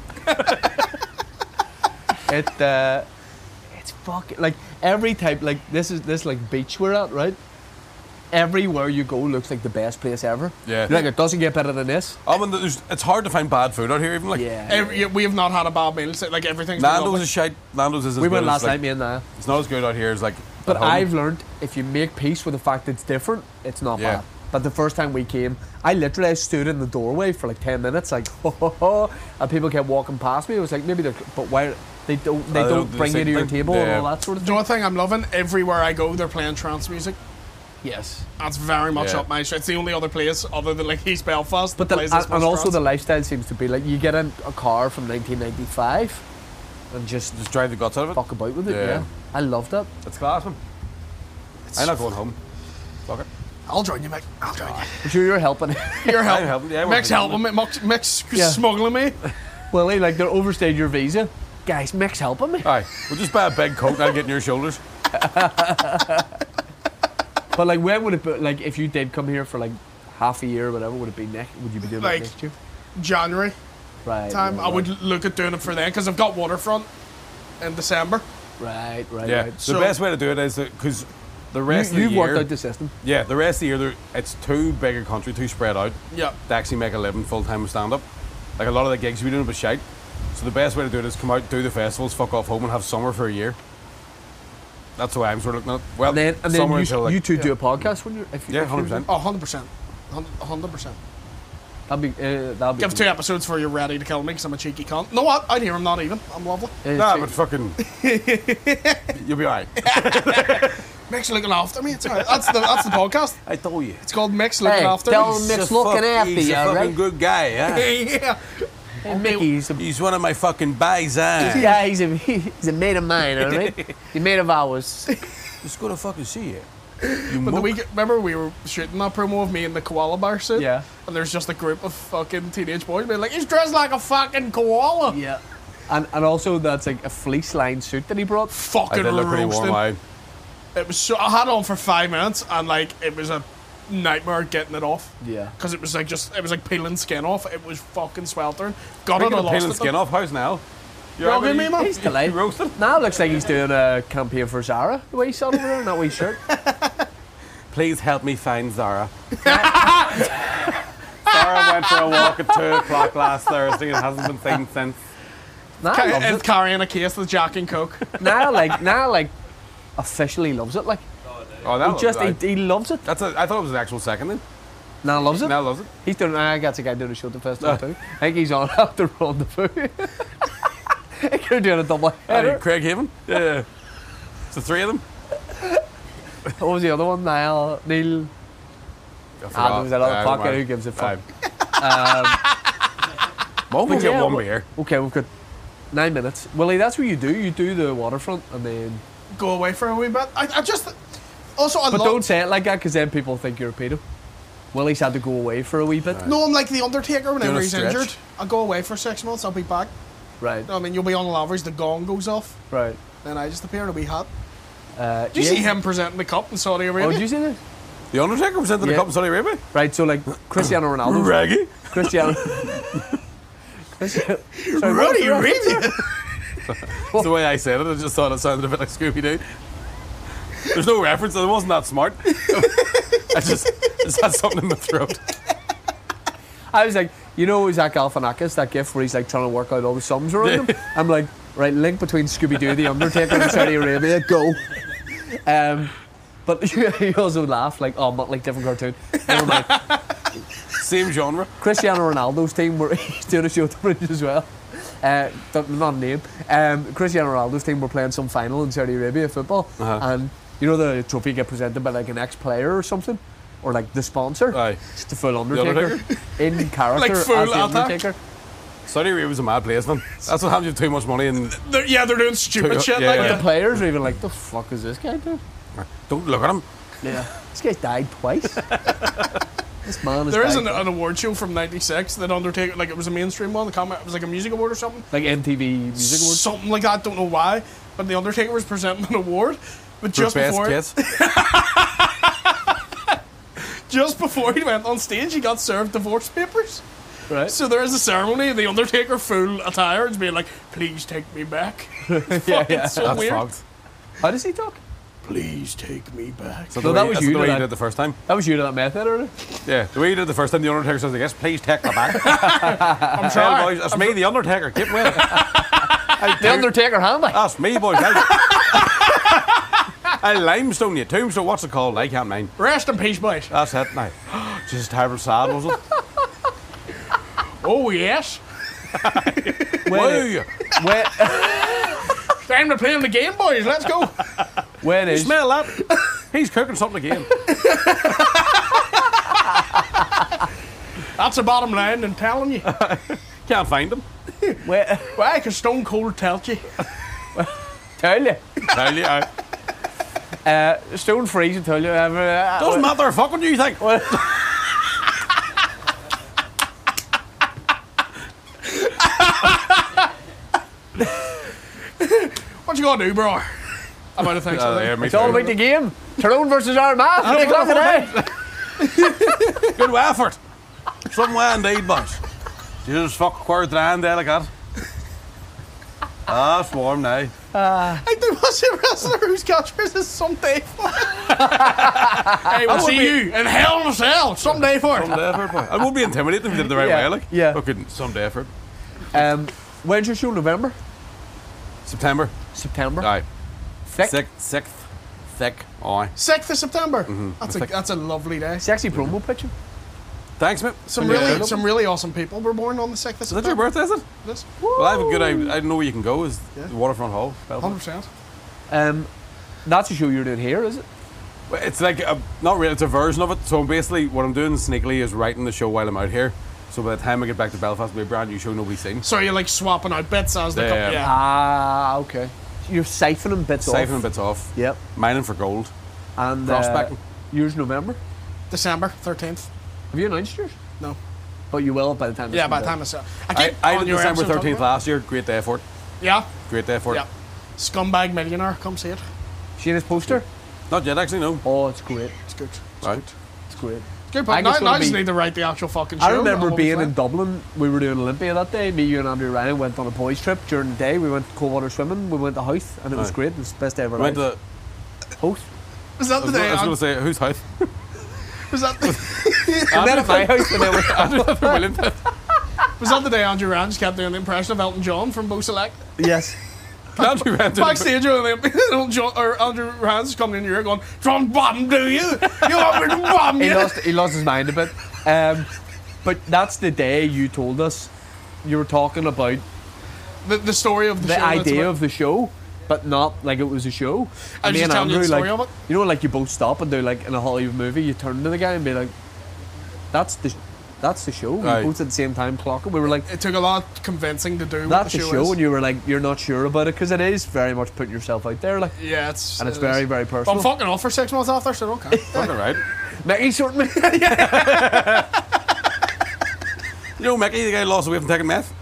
[SPEAKER 5] It uh, it's fucking like every type like this is this like beach we're at, right? Everywhere you go looks like the best place ever.
[SPEAKER 3] Yeah.
[SPEAKER 5] Like it doesn't get better than this.
[SPEAKER 3] I mean, there's, it's hard to find bad food out here, even like
[SPEAKER 5] Yeah.
[SPEAKER 4] Every, yeah, we have not had a bad meal. So, like, everything's been
[SPEAKER 3] Nando's
[SPEAKER 4] lovely.
[SPEAKER 3] is shite. Nando's is as
[SPEAKER 5] We
[SPEAKER 3] good
[SPEAKER 5] went
[SPEAKER 3] as,
[SPEAKER 5] last
[SPEAKER 3] like,
[SPEAKER 5] night, me and Niall.
[SPEAKER 3] It's not as good out here as like.
[SPEAKER 5] But
[SPEAKER 3] at home.
[SPEAKER 5] I've learned if you make peace with the fact it's different, it's not
[SPEAKER 3] Yeah.
[SPEAKER 5] bad. But the first time we came, I literally I stood in the doorway for like ten minutes, like ho ho ho, and people kept walking past me. It was like maybe they're, but why they don't they
[SPEAKER 3] Uh,
[SPEAKER 5] don't
[SPEAKER 3] the
[SPEAKER 5] bring you
[SPEAKER 3] same
[SPEAKER 5] to your
[SPEAKER 3] thing.
[SPEAKER 5] table and
[SPEAKER 3] Yeah.
[SPEAKER 5] all that sort of
[SPEAKER 4] Do
[SPEAKER 5] thing.
[SPEAKER 4] you know what thing I'm loving? Everywhere I go, they're playing trance music.
[SPEAKER 5] Yes.
[SPEAKER 4] That's very much
[SPEAKER 3] Yeah.
[SPEAKER 4] up my street. It's the only other place other than like East Belfast
[SPEAKER 5] But
[SPEAKER 4] that
[SPEAKER 5] the,
[SPEAKER 4] plays
[SPEAKER 5] and,
[SPEAKER 4] this
[SPEAKER 5] and
[SPEAKER 4] much
[SPEAKER 5] also the
[SPEAKER 4] trance.
[SPEAKER 5] lifestyle seems to be like you get in a car from nineteen ninety-five and just
[SPEAKER 3] just drive the guts out of it.
[SPEAKER 5] fuck about with it.
[SPEAKER 3] Yeah.
[SPEAKER 5] Yeah, I love that.
[SPEAKER 3] It's class, man. I'm not going home. Fuck it.
[SPEAKER 4] I'll join you, Mick. I'll join you.
[SPEAKER 5] I'm sure you're helping.
[SPEAKER 4] You're helping.
[SPEAKER 3] helping, yeah, we're
[SPEAKER 4] Mick's helping me. Mick's, Mick's
[SPEAKER 5] Yeah.
[SPEAKER 4] smuggling me.
[SPEAKER 5] Willie, like they're overstayed your visa. Guys, Mick's helping me.
[SPEAKER 3] Aye, we'll just buy a big coat and I'll get in your shoulders.
[SPEAKER 5] But like, when would it be? Like, if you did come here for like half a year or whatever, would it be next? Would you be doing
[SPEAKER 4] Like-
[SPEAKER 5] it next year?
[SPEAKER 4] January
[SPEAKER 5] Right.
[SPEAKER 4] time.
[SPEAKER 5] right,
[SPEAKER 4] I would look at doing it for then because I've got waterfront in December.
[SPEAKER 5] Right, right,
[SPEAKER 3] Yeah,
[SPEAKER 5] right.
[SPEAKER 3] the
[SPEAKER 4] So-
[SPEAKER 3] best way to do it is because the
[SPEAKER 5] You,
[SPEAKER 3] rest of
[SPEAKER 5] you've
[SPEAKER 3] the year,
[SPEAKER 5] worked out the system.
[SPEAKER 3] yeah, the rest of the year there- it's too big a country, too spread out
[SPEAKER 4] Yeah.
[SPEAKER 3] to actually make a living full time with stand up. Like a lot of the gigs we doing but shite. So the best way to do it is come out, do the festivals, fuck off home, and have summer for a year. That's the way I'm sort of looking at it. Well,
[SPEAKER 5] And then, and then
[SPEAKER 3] summer
[SPEAKER 5] you,
[SPEAKER 3] until like
[SPEAKER 5] you two do a podcast when you're. If you
[SPEAKER 3] yeah,
[SPEAKER 5] if you-
[SPEAKER 3] hundred percent.
[SPEAKER 4] Oh, one hundred percent. one hundred percent.
[SPEAKER 5] That'd be. Uh, that'd be.
[SPEAKER 4] Give two episodes for you're ready to kill me because I'm a cheeky cunt. No, what? I'd hear him not even. I'm lovely.
[SPEAKER 5] Uh,
[SPEAKER 3] Nah,
[SPEAKER 5] two-
[SPEAKER 3] but fucking, you'll be alright.
[SPEAKER 4] Mick's looking after me. It's all right. That's the that's the podcast.
[SPEAKER 3] I told you.
[SPEAKER 4] It's called Mick's looking
[SPEAKER 5] Hey,
[SPEAKER 4] after
[SPEAKER 5] tell
[SPEAKER 4] me.
[SPEAKER 5] him Mick's looking after
[SPEAKER 3] He's
[SPEAKER 5] you,
[SPEAKER 3] a fucking
[SPEAKER 5] right?
[SPEAKER 3] good guy, yeah.
[SPEAKER 4] yeah.
[SPEAKER 5] Hey, Mickey's a,
[SPEAKER 3] He's one of my fucking buys, huh?
[SPEAKER 5] yeah, he's a he's a mate of mine, all right. He's a mate of ours.
[SPEAKER 3] Just go to fucking see you.
[SPEAKER 4] But
[SPEAKER 3] You
[SPEAKER 4] the
[SPEAKER 3] muck.
[SPEAKER 4] week, remember we were shooting that promo of me in the koala bar suit?
[SPEAKER 5] Yeah.
[SPEAKER 4] And there's just a group of fucking teenage boys being like, he's dressed like a fucking koala.
[SPEAKER 5] Yeah. And and also that's like a fleece lined suit that he brought.
[SPEAKER 3] I
[SPEAKER 4] Fucking
[SPEAKER 3] did look pretty warm,
[SPEAKER 4] roasting.
[SPEAKER 3] aye.
[SPEAKER 4] It was so, I had it on for five minutes and like it was a nightmare getting it off.
[SPEAKER 5] Yeah.
[SPEAKER 4] Because it was like just, it was like peeling skin off. It was fucking sweltering. Got
[SPEAKER 3] Speaking
[SPEAKER 4] it, I
[SPEAKER 3] of
[SPEAKER 4] lost
[SPEAKER 3] peeling
[SPEAKER 4] it.
[SPEAKER 3] skin off, how's now?
[SPEAKER 4] You're all good,
[SPEAKER 3] you-
[SPEAKER 4] me, man?
[SPEAKER 5] He's delighted.
[SPEAKER 3] You roasted?
[SPEAKER 5] Now it looks like he's doing a campaign for Zara. The way he's sat over there in that wee shirt.
[SPEAKER 3] Please help me find Zara. Zara went for a walk at two o'clock last Thursday and hasn't been seen since.
[SPEAKER 5] Now
[SPEAKER 4] Ca-
[SPEAKER 5] loves
[SPEAKER 4] and
[SPEAKER 5] it.
[SPEAKER 4] carrying a case with Jack and Coke.
[SPEAKER 5] Now like now like officially loves it. Like
[SPEAKER 3] Oh, that
[SPEAKER 5] he just
[SPEAKER 3] I,
[SPEAKER 5] he, he loves it.
[SPEAKER 3] that's a, I thought it was an actual second then.
[SPEAKER 5] Now loves it.
[SPEAKER 3] Now loves it.
[SPEAKER 5] He's doing. I got a guy doing a show at the festival too. I think he's on after Rendezvous. They're doing a double
[SPEAKER 3] Hey,
[SPEAKER 5] header.
[SPEAKER 3] Craig Haven. Yeah. It's the three of them.
[SPEAKER 5] What was the other one? Niall, Neil.
[SPEAKER 3] I
[SPEAKER 5] Ah,
[SPEAKER 3] forgot.
[SPEAKER 5] there was another
[SPEAKER 3] Yeah, don't
[SPEAKER 5] pocket.
[SPEAKER 3] matter.
[SPEAKER 5] Who gives a fuck?
[SPEAKER 3] Aye. Mom will
[SPEAKER 5] But
[SPEAKER 3] get
[SPEAKER 5] yeah,
[SPEAKER 3] one
[SPEAKER 5] wh-
[SPEAKER 3] beer.
[SPEAKER 5] Okay, we've got nine minutes. Willie, that's what you do. You do the waterfront and then.
[SPEAKER 4] Go away for a wee bit. I, I just, also I
[SPEAKER 5] But
[SPEAKER 4] love,
[SPEAKER 5] don't say it like that because then people think you're a pedo. Willie's had to go away for a wee bit.
[SPEAKER 4] no, I'm like the Undertaker whenever
[SPEAKER 3] Doing a
[SPEAKER 4] he's
[SPEAKER 3] stretch.
[SPEAKER 4] injured. I'll go away for six months, I'll be back.
[SPEAKER 5] Right,
[SPEAKER 4] I mean, you'll be on the average, the gong goes off,
[SPEAKER 5] right.
[SPEAKER 4] then I just appear in a wee hat.
[SPEAKER 5] Uh,
[SPEAKER 4] Do you
[SPEAKER 5] yeah.
[SPEAKER 4] see him presenting the cup in Saudi
[SPEAKER 5] Oh,
[SPEAKER 4] Arabia?
[SPEAKER 5] did you see this?
[SPEAKER 3] The Undertaker presented
[SPEAKER 5] Yeah.
[SPEAKER 3] the cup in Saudi Arabia.
[SPEAKER 5] Right, so like Cristiano Ronaldo.
[SPEAKER 3] Raggy.
[SPEAKER 5] Cristiano. Cristiano. Sorry, what was
[SPEAKER 4] Ruddy
[SPEAKER 5] the reference?
[SPEAKER 4] Arabia!
[SPEAKER 3] That's the way I said it. I just thought it sounded a bit like Scooby Doo. There's no reference. It wasn't that smart. I just, just had something in my throat.
[SPEAKER 5] I was like, you know, Zach Galifianakis, that gif where he's like trying to work out all the sums around him. I'm like, right, link between Scooby Doo, The Undertaker, and Saudi Arabia, go. Um, but he also laughed like, oh, but like different cartoon. Never mind.
[SPEAKER 3] Same genre.
[SPEAKER 5] Cristiano Ronaldo's team were he's doing a show at the Bridge as well. Uh, th- not a name. Um, Cristiano Ronaldo's team were playing some final in Saudi Arabia football,
[SPEAKER 3] Uh-huh.
[SPEAKER 5] and you know the trophy get presented by like an ex-player or something, or like the sponsor.
[SPEAKER 3] Aye.
[SPEAKER 5] It's the full Undertaker,
[SPEAKER 3] Undertaker?
[SPEAKER 5] in character
[SPEAKER 4] Like full
[SPEAKER 5] as the
[SPEAKER 4] attack?
[SPEAKER 5] Undertaker.
[SPEAKER 3] Saudi Arabia was a mad place, man. That's what happens. You have too much money and
[SPEAKER 4] They're, yeah, they're doing stupid
[SPEAKER 3] Two-
[SPEAKER 4] shit
[SPEAKER 3] yeah,
[SPEAKER 4] like
[SPEAKER 3] yeah.
[SPEAKER 5] The
[SPEAKER 4] that.
[SPEAKER 5] players are even like, the fuck is this guy doing?
[SPEAKER 3] don't look at him.
[SPEAKER 5] Yeah, this guy's died twice. This man is
[SPEAKER 4] There is
[SPEAKER 5] died
[SPEAKER 4] an,
[SPEAKER 5] twice.
[SPEAKER 4] an award show from ninety-six that Undertaker, like it was a mainstream one, the comment, it was like a music award or something.
[SPEAKER 5] like M T V Music Awards.
[SPEAKER 4] Something like that, don't know why. But the Undertaker was presenting an award. But
[SPEAKER 3] For
[SPEAKER 4] just
[SPEAKER 3] best
[SPEAKER 4] before,
[SPEAKER 3] kiss.
[SPEAKER 4] just before he went on stage, he got served divorce papers.
[SPEAKER 5] Right?
[SPEAKER 4] So there is a ceremony, the Undertaker full attire is being like, please take me back.
[SPEAKER 5] yeah, yeah.
[SPEAKER 4] It's so
[SPEAKER 3] That's
[SPEAKER 4] weird.
[SPEAKER 3] fucked.
[SPEAKER 5] How does he talk?
[SPEAKER 4] Please take me back.
[SPEAKER 3] So
[SPEAKER 5] No,
[SPEAKER 3] the
[SPEAKER 5] that
[SPEAKER 3] way-
[SPEAKER 5] was
[SPEAKER 3] that's
[SPEAKER 5] you
[SPEAKER 3] the way
[SPEAKER 5] that
[SPEAKER 3] you
[SPEAKER 5] I-
[SPEAKER 3] did it the first time.
[SPEAKER 5] That was you to that method, earlier.
[SPEAKER 3] Yeah, the way you did it the first time, the Undertaker says, I guess, please take me back.
[SPEAKER 4] I'm
[SPEAKER 3] Well,
[SPEAKER 4] trying.
[SPEAKER 3] boys, that's me, the Undertaker. Keep with it.
[SPEAKER 5] The Undertaker hand, like.
[SPEAKER 3] That's me, boys. I, I limestone you. Tombstone, what's it called? I can't mind.
[SPEAKER 4] Rest in peace, boys.
[SPEAKER 3] That's it now. Just terrible sad, was it?
[SPEAKER 4] Oh, yes.
[SPEAKER 3] Woo!
[SPEAKER 5] When,
[SPEAKER 4] Time to play the game, boys. Let's go.
[SPEAKER 5] when is
[SPEAKER 3] Smell that? He's cooking something again.
[SPEAKER 4] That's the bottom line, I'm telling you.
[SPEAKER 3] Can't find him.
[SPEAKER 5] when,
[SPEAKER 4] Why? Because Stone Cold tells you.
[SPEAKER 5] tell you.
[SPEAKER 3] Tell you, I,
[SPEAKER 5] Uh, stone freeze until you ever. Uh,
[SPEAKER 3] Doesn't matter. Fuck what you think.
[SPEAKER 4] What you gonna do, bro? I'm out of things.
[SPEAKER 3] Uh,
[SPEAKER 4] I
[SPEAKER 3] yeah,
[SPEAKER 4] think.
[SPEAKER 3] me
[SPEAKER 5] It's all
[SPEAKER 3] too.
[SPEAKER 5] about the game. Tyrone versus Armagh. Three o'clock today.
[SPEAKER 3] Good effort. Some way indeed, boys. Jesus fuck quarter and delicate. Ah, it's warm now.
[SPEAKER 4] I think was a wrestler whose catchphrase is someday for it. Hey, we'll
[SPEAKER 3] would
[SPEAKER 4] see
[SPEAKER 3] be-
[SPEAKER 4] you in hell in a cell someday for it.
[SPEAKER 3] Some effort, boy. I would be intimidating if you did it the right
[SPEAKER 5] Yeah,
[SPEAKER 3] way, like.
[SPEAKER 5] yeah.
[SPEAKER 3] But couldn't. Some effort.
[SPEAKER 5] Um, when's your show? November?
[SPEAKER 3] September.
[SPEAKER 5] September?
[SPEAKER 3] Aye.
[SPEAKER 5] Thick?
[SPEAKER 3] Sixth. Sixth. Thick. Aye.
[SPEAKER 4] sixth of September. That's a
[SPEAKER 3] Thick.
[SPEAKER 4] that's a lovely day.
[SPEAKER 5] Sexy promo picture.
[SPEAKER 3] Thanks, mate.
[SPEAKER 4] Some
[SPEAKER 3] Yeah.
[SPEAKER 4] really some really awesome people were born on the sixth of
[SPEAKER 3] Is that your
[SPEAKER 4] September.
[SPEAKER 3] birthday, is it?
[SPEAKER 4] It is.
[SPEAKER 3] Well, I have a good idea. I know where you can go. Is
[SPEAKER 4] Yeah.
[SPEAKER 3] the Waterfront Hall.
[SPEAKER 4] one hundred percent.
[SPEAKER 5] Um, that's a show you're doing here, is it?
[SPEAKER 3] Well, it's like a, not really. It's a version of it. So basically, what I'm doing sneakily is writing the show while I'm out here. So by the time I get back to Belfast, it'll be a brand new show nobody's seen.
[SPEAKER 4] So you're like swapping out bits as they
[SPEAKER 3] Yeah.
[SPEAKER 4] come. Yeah.
[SPEAKER 5] Ah, okay. You're siphoning bits off.
[SPEAKER 3] Siphoning bits off.
[SPEAKER 5] Yep.
[SPEAKER 3] Mining for gold.
[SPEAKER 5] And
[SPEAKER 3] Prospecting.
[SPEAKER 5] Uh, yours November.
[SPEAKER 4] December thirteenth.
[SPEAKER 5] Have you announced yours?
[SPEAKER 4] No.
[SPEAKER 5] But you will by the time. this
[SPEAKER 4] Yeah, by
[SPEAKER 5] comes
[SPEAKER 4] the
[SPEAKER 5] out.
[SPEAKER 4] time it's uh, I
[SPEAKER 3] I,
[SPEAKER 4] keep
[SPEAKER 3] I
[SPEAKER 4] on
[SPEAKER 3] did
[SPEAKER 4] your
[SPEAKER 3] December
[SPEAKER 4] episode talking
[SPEAKER 3] thirteenth
[SPEAKER 4] about
[SPEAKER 3] last year. Great day for it.
[SPEAKER 4] it. Yeah.
[SPEAKER 3] Great day for
[SPEAKER 4] Yeah.
[SPEAKER 3] it.
[SPEAKER 4] Scumbag Millionaire. Come see it.
[SPEAKER 5] Seen his poster?
[SPEAKER 3] Not yet, actually, no.
[SPEAKER 5] Oh, it's great.
[SPEAKER 4] It's good.
[SPEAKER 3] Right.
[SPEAKER 5] It's great.
[SPEAKER 4] It's good.
[SPEAKER 5] I
[SPEAKER 4] But now,
[SPEAKER 5] think it's
[SPEAKER 4] now
[SPEAKER 5] gonna
[SPEAKER 4] I just
[SPEAKER 5] be-
[SPEAKER 4] need to write the actual fucking show.
[SPEAKER 5] I remember
[SPEAKER 4] and we'll be
[SPEAKER 5] being
[SPEAKER 4] fine.
[SPEAKER 5] in Dublin. We were doing Olympia that day. Me, you, and Andrew Ryan went on a boys' trip during the day. We went cold water swimming. We went to Howth, and it was
[SPEAKER 3] Aye.
[SPEAKER 5] great. It was the best day ever.
[SPEAKER 3] I went
[SPEAKER 5] life.
[SPEAKER 3] to.
[SPEAKER 5] Howth.
[SPEAKER 4] Was that
[SPEAKER 3] I
[SPEAKER 4] the
[SPEAKER 3] was,
[SPEAKER 4] day?
[SPEAKER 3] I was
[SPEAKER 4] on-
[SPEAKER 3] going to say, whose house?
[SPEAKER 4] Was that the,
[SPEAKER 5] We met at my house, and then we
[SPEAKER 4] was that the day Andrew Rand just kept doing the impression of Elton John from Bo Select?
[SPEAKER 5] yes.
[SPEAKER 3] Andrew Rand did it.
[SPEAKER 4] Backstage, Elton John, or Andrew Rand's coming in here going, "From bottom, do you? You want me to bomb
[SPEAKER 5] He
[SPEAKER 4] you?"
[SPEAKER 5] lost. He lost his mind a bit. Um, but that's the day you told us. You were talking about
[SPEAKER 4] The, the story of the,
[SPEAKER 5] the
[SPEAKER 4] show. that's
[SPEAKER 5] idea
[SPEAKER 4] about-
[SPEAKER 5] of the show, but not like it was a show.
[SPEAKER 4] I was
[SPEAKER 5] Me
[SPEAKER 4] just
[SPEAKER 5] and
[SPEAKER 4] telling you the
[SPEAKER 5] Andrew,
[SPEAKER 4] story
[SPEAKER 5] like,
[SPEAKER 4] of it.
[SPEAKER 5] you know, like you both stop and do like in a Hollywood movie, you turn to the guy and be like, "That's the, that's the show." We
[SPEAKER 3] Aye.
[SPEAKER 5] both at the same time clock it. We were like,
[SPEAKER 4] It took a lot of convincing to do.
[SPEAKER 5] "That's
[SPEAKER 4] what
[SPEAKER 5] the
[SPEAKER 4] the
[SPEAKER 5] show,"
[SPEAKER 4] is.
[SPEAKER 5] and you were like, "You're not sure about it," because it is very much putting yourself out there, like,
[SPEAKER 4] Yeah, it's
[SPEAKER 5] and it's
[SPEAKER 4] it
[SPEAKER 5] very,
[SPEAKER 4] is.
[SPEAKER 5] very
[SPEAKER 4] But I'm
[SPEAKER 5] personal.
[SPEAKER 4] fucking off for six months after, so okay.
[SPEAKER 3] Fucking right.
[SPEAKER 5] Mickey sort me.
[SPEAKER 3] You know, Mickey, the guy who lost away from taking meth?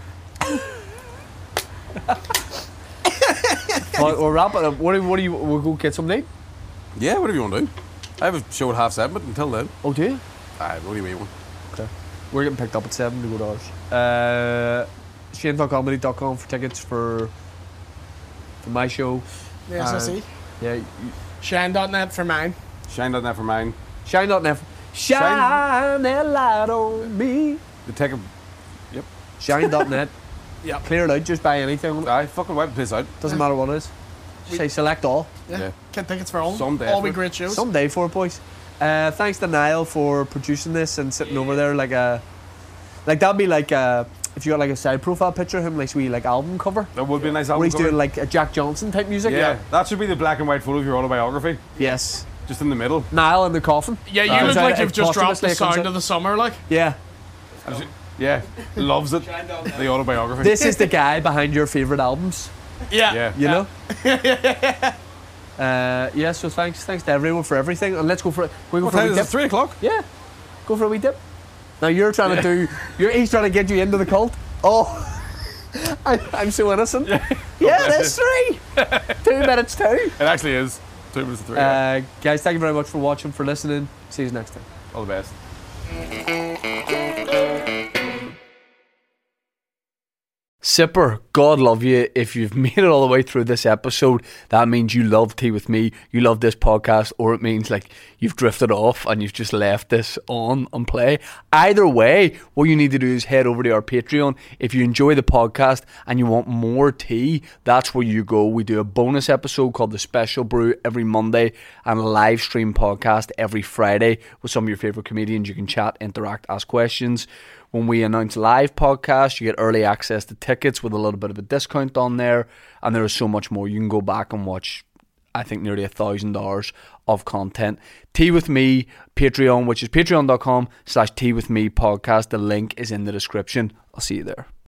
[SPEAKER 5] Well, we'll wrap it up. What do, what do you? We'll go get some name.
[SPEAKER 3] Yeah, whatever you want to do. I have a show at half seven, but until then,
[SPEAKER 5] Oh, do you?
[SPEAKER 3] I what do you mean one?
[SPEAKER 5] Okay. We're getting picked up at seven to go to ours. Uh, Shane dot comedy dot com for tickets for for my show.
[SPEAKER 4] The S S E.
[SPEAKER 5] Yeah, you-
[SPEAKER 4] Shine dot net for mine.
[SPEAKER 3] Shine dot net for mine.
[SPEAKER 5] Shine dot net. Shine that light on me.
[SPEAKER 3] The ticket.
[SPEAKER 5] Shine dot net.
[SPEAKER 4] Yep.
[SPEAKER 5] Clear it out. Just buy anything.
[SPEAKER 3] I fucking wipe the place out.
[SPEAKER 5] Doesn't matter what it is. Say select all.
[SPEAKER 4] Yeah.
[SPEAKER 3] Yeah.
[SPEAKER 4] Get tickets for all.
[SPEAKER 3] Someday
[SPEAKER 4] all be
[SPEAKER 3] for it.
[SPEAKER 4] great shows.
[SPEAKER 5] Someday for it, boys. Uh, thanks to Niall for producing this and sitting over there like a, like that'd be like a, if you got like a side profile picture of him, like sweet like album cover.
[SPEAKER 3] That would be a nice
[SPEAKER 5] Where
[SPEAKER 3] album
[SPEAKER 5] he's
[SPEAKER 3] cover.
[SPEAKER 5] doing like a Jack Johnson type music.
[SPEAKER 3] yeah, that should be the black and white photo of your autobiography.
[SPEAKER 5] Yes.
[SPEAKER 3] Just in the middle.
[SPEAKER 5] Niall in the coffin.
[SPEAKER 4] Yeah, you
[SPEAKER 5] Uh,
[SPEAKER 4] look
[SPEAKER 5] so
[SPEAKER 4] like
[SPEAKER 5] it
[SPEAKER 4] you've just dropped
[SPEAKER 5] posthumously
[SPEAKER 4] the
[SPEAKER 5] it comes
[SPEAKER 4] sound
[SPEAKER 5] out.
[SPEAKER 4] of the summer, like.
[SPEAKER 5] Yeah.
[SPEAKER 3] Yeah, loves it. The autobiography.
[SPEAKER 5] This is the guy behind your favourite albums.
[SPEAKER 4] Yeah.
[SPEAKER 3] Yeah.
[SPEAKER 5] You know. uh, yeah. So thanks, thanks to everyone for everything, and let's go for it. We go
[SPEAKER 3] What
[SPEAKER 5] for a
[SPEAKER 3] time
[SPEAKER 5] wee
[SPEAKER 3] is it?
[SPEAKER 5] dip.
[SPEAKER 3] Three o'clock.
[SPEAKER 5] Yeah. Go for a wee dip. Now you're trying to do. You're, he's trying to get you into the cult. Oh. I, I'm so innocent. Yeah, that's three. Two minutes two.
[SPEAKER 3] It actually is. Two minutes to three.
[SPEAKER 5] Uh, guys, thank you very much for watching, for listening. See you next time.
[SPEAKER 3] All the best.
[SPEAKER 2] Sipper, God love you. If you've made it all the way through this episode, that means you love Tea With Me, you love this podcast, or it means like you've drifted off and you've just left this on and play. Either way, what you need to do is head over to our Patreon. If you enjoy the podcast and you want more tea, that's where you go. We do a bonus episode called The Special Brew every Monday and a live stream podcast every Friday with some of your favourite comedians. You can chat, interact, ask questions. When we announce live podcasts, you get early access to tickets with a little bit of a discount on there. And there is so much more. You can go back and watch, I think, nearly a thousand hours of content. Tea With Me, Patreon, which is patreon.com slash Tea With Me podcast. The link is in the description. I'll see you there.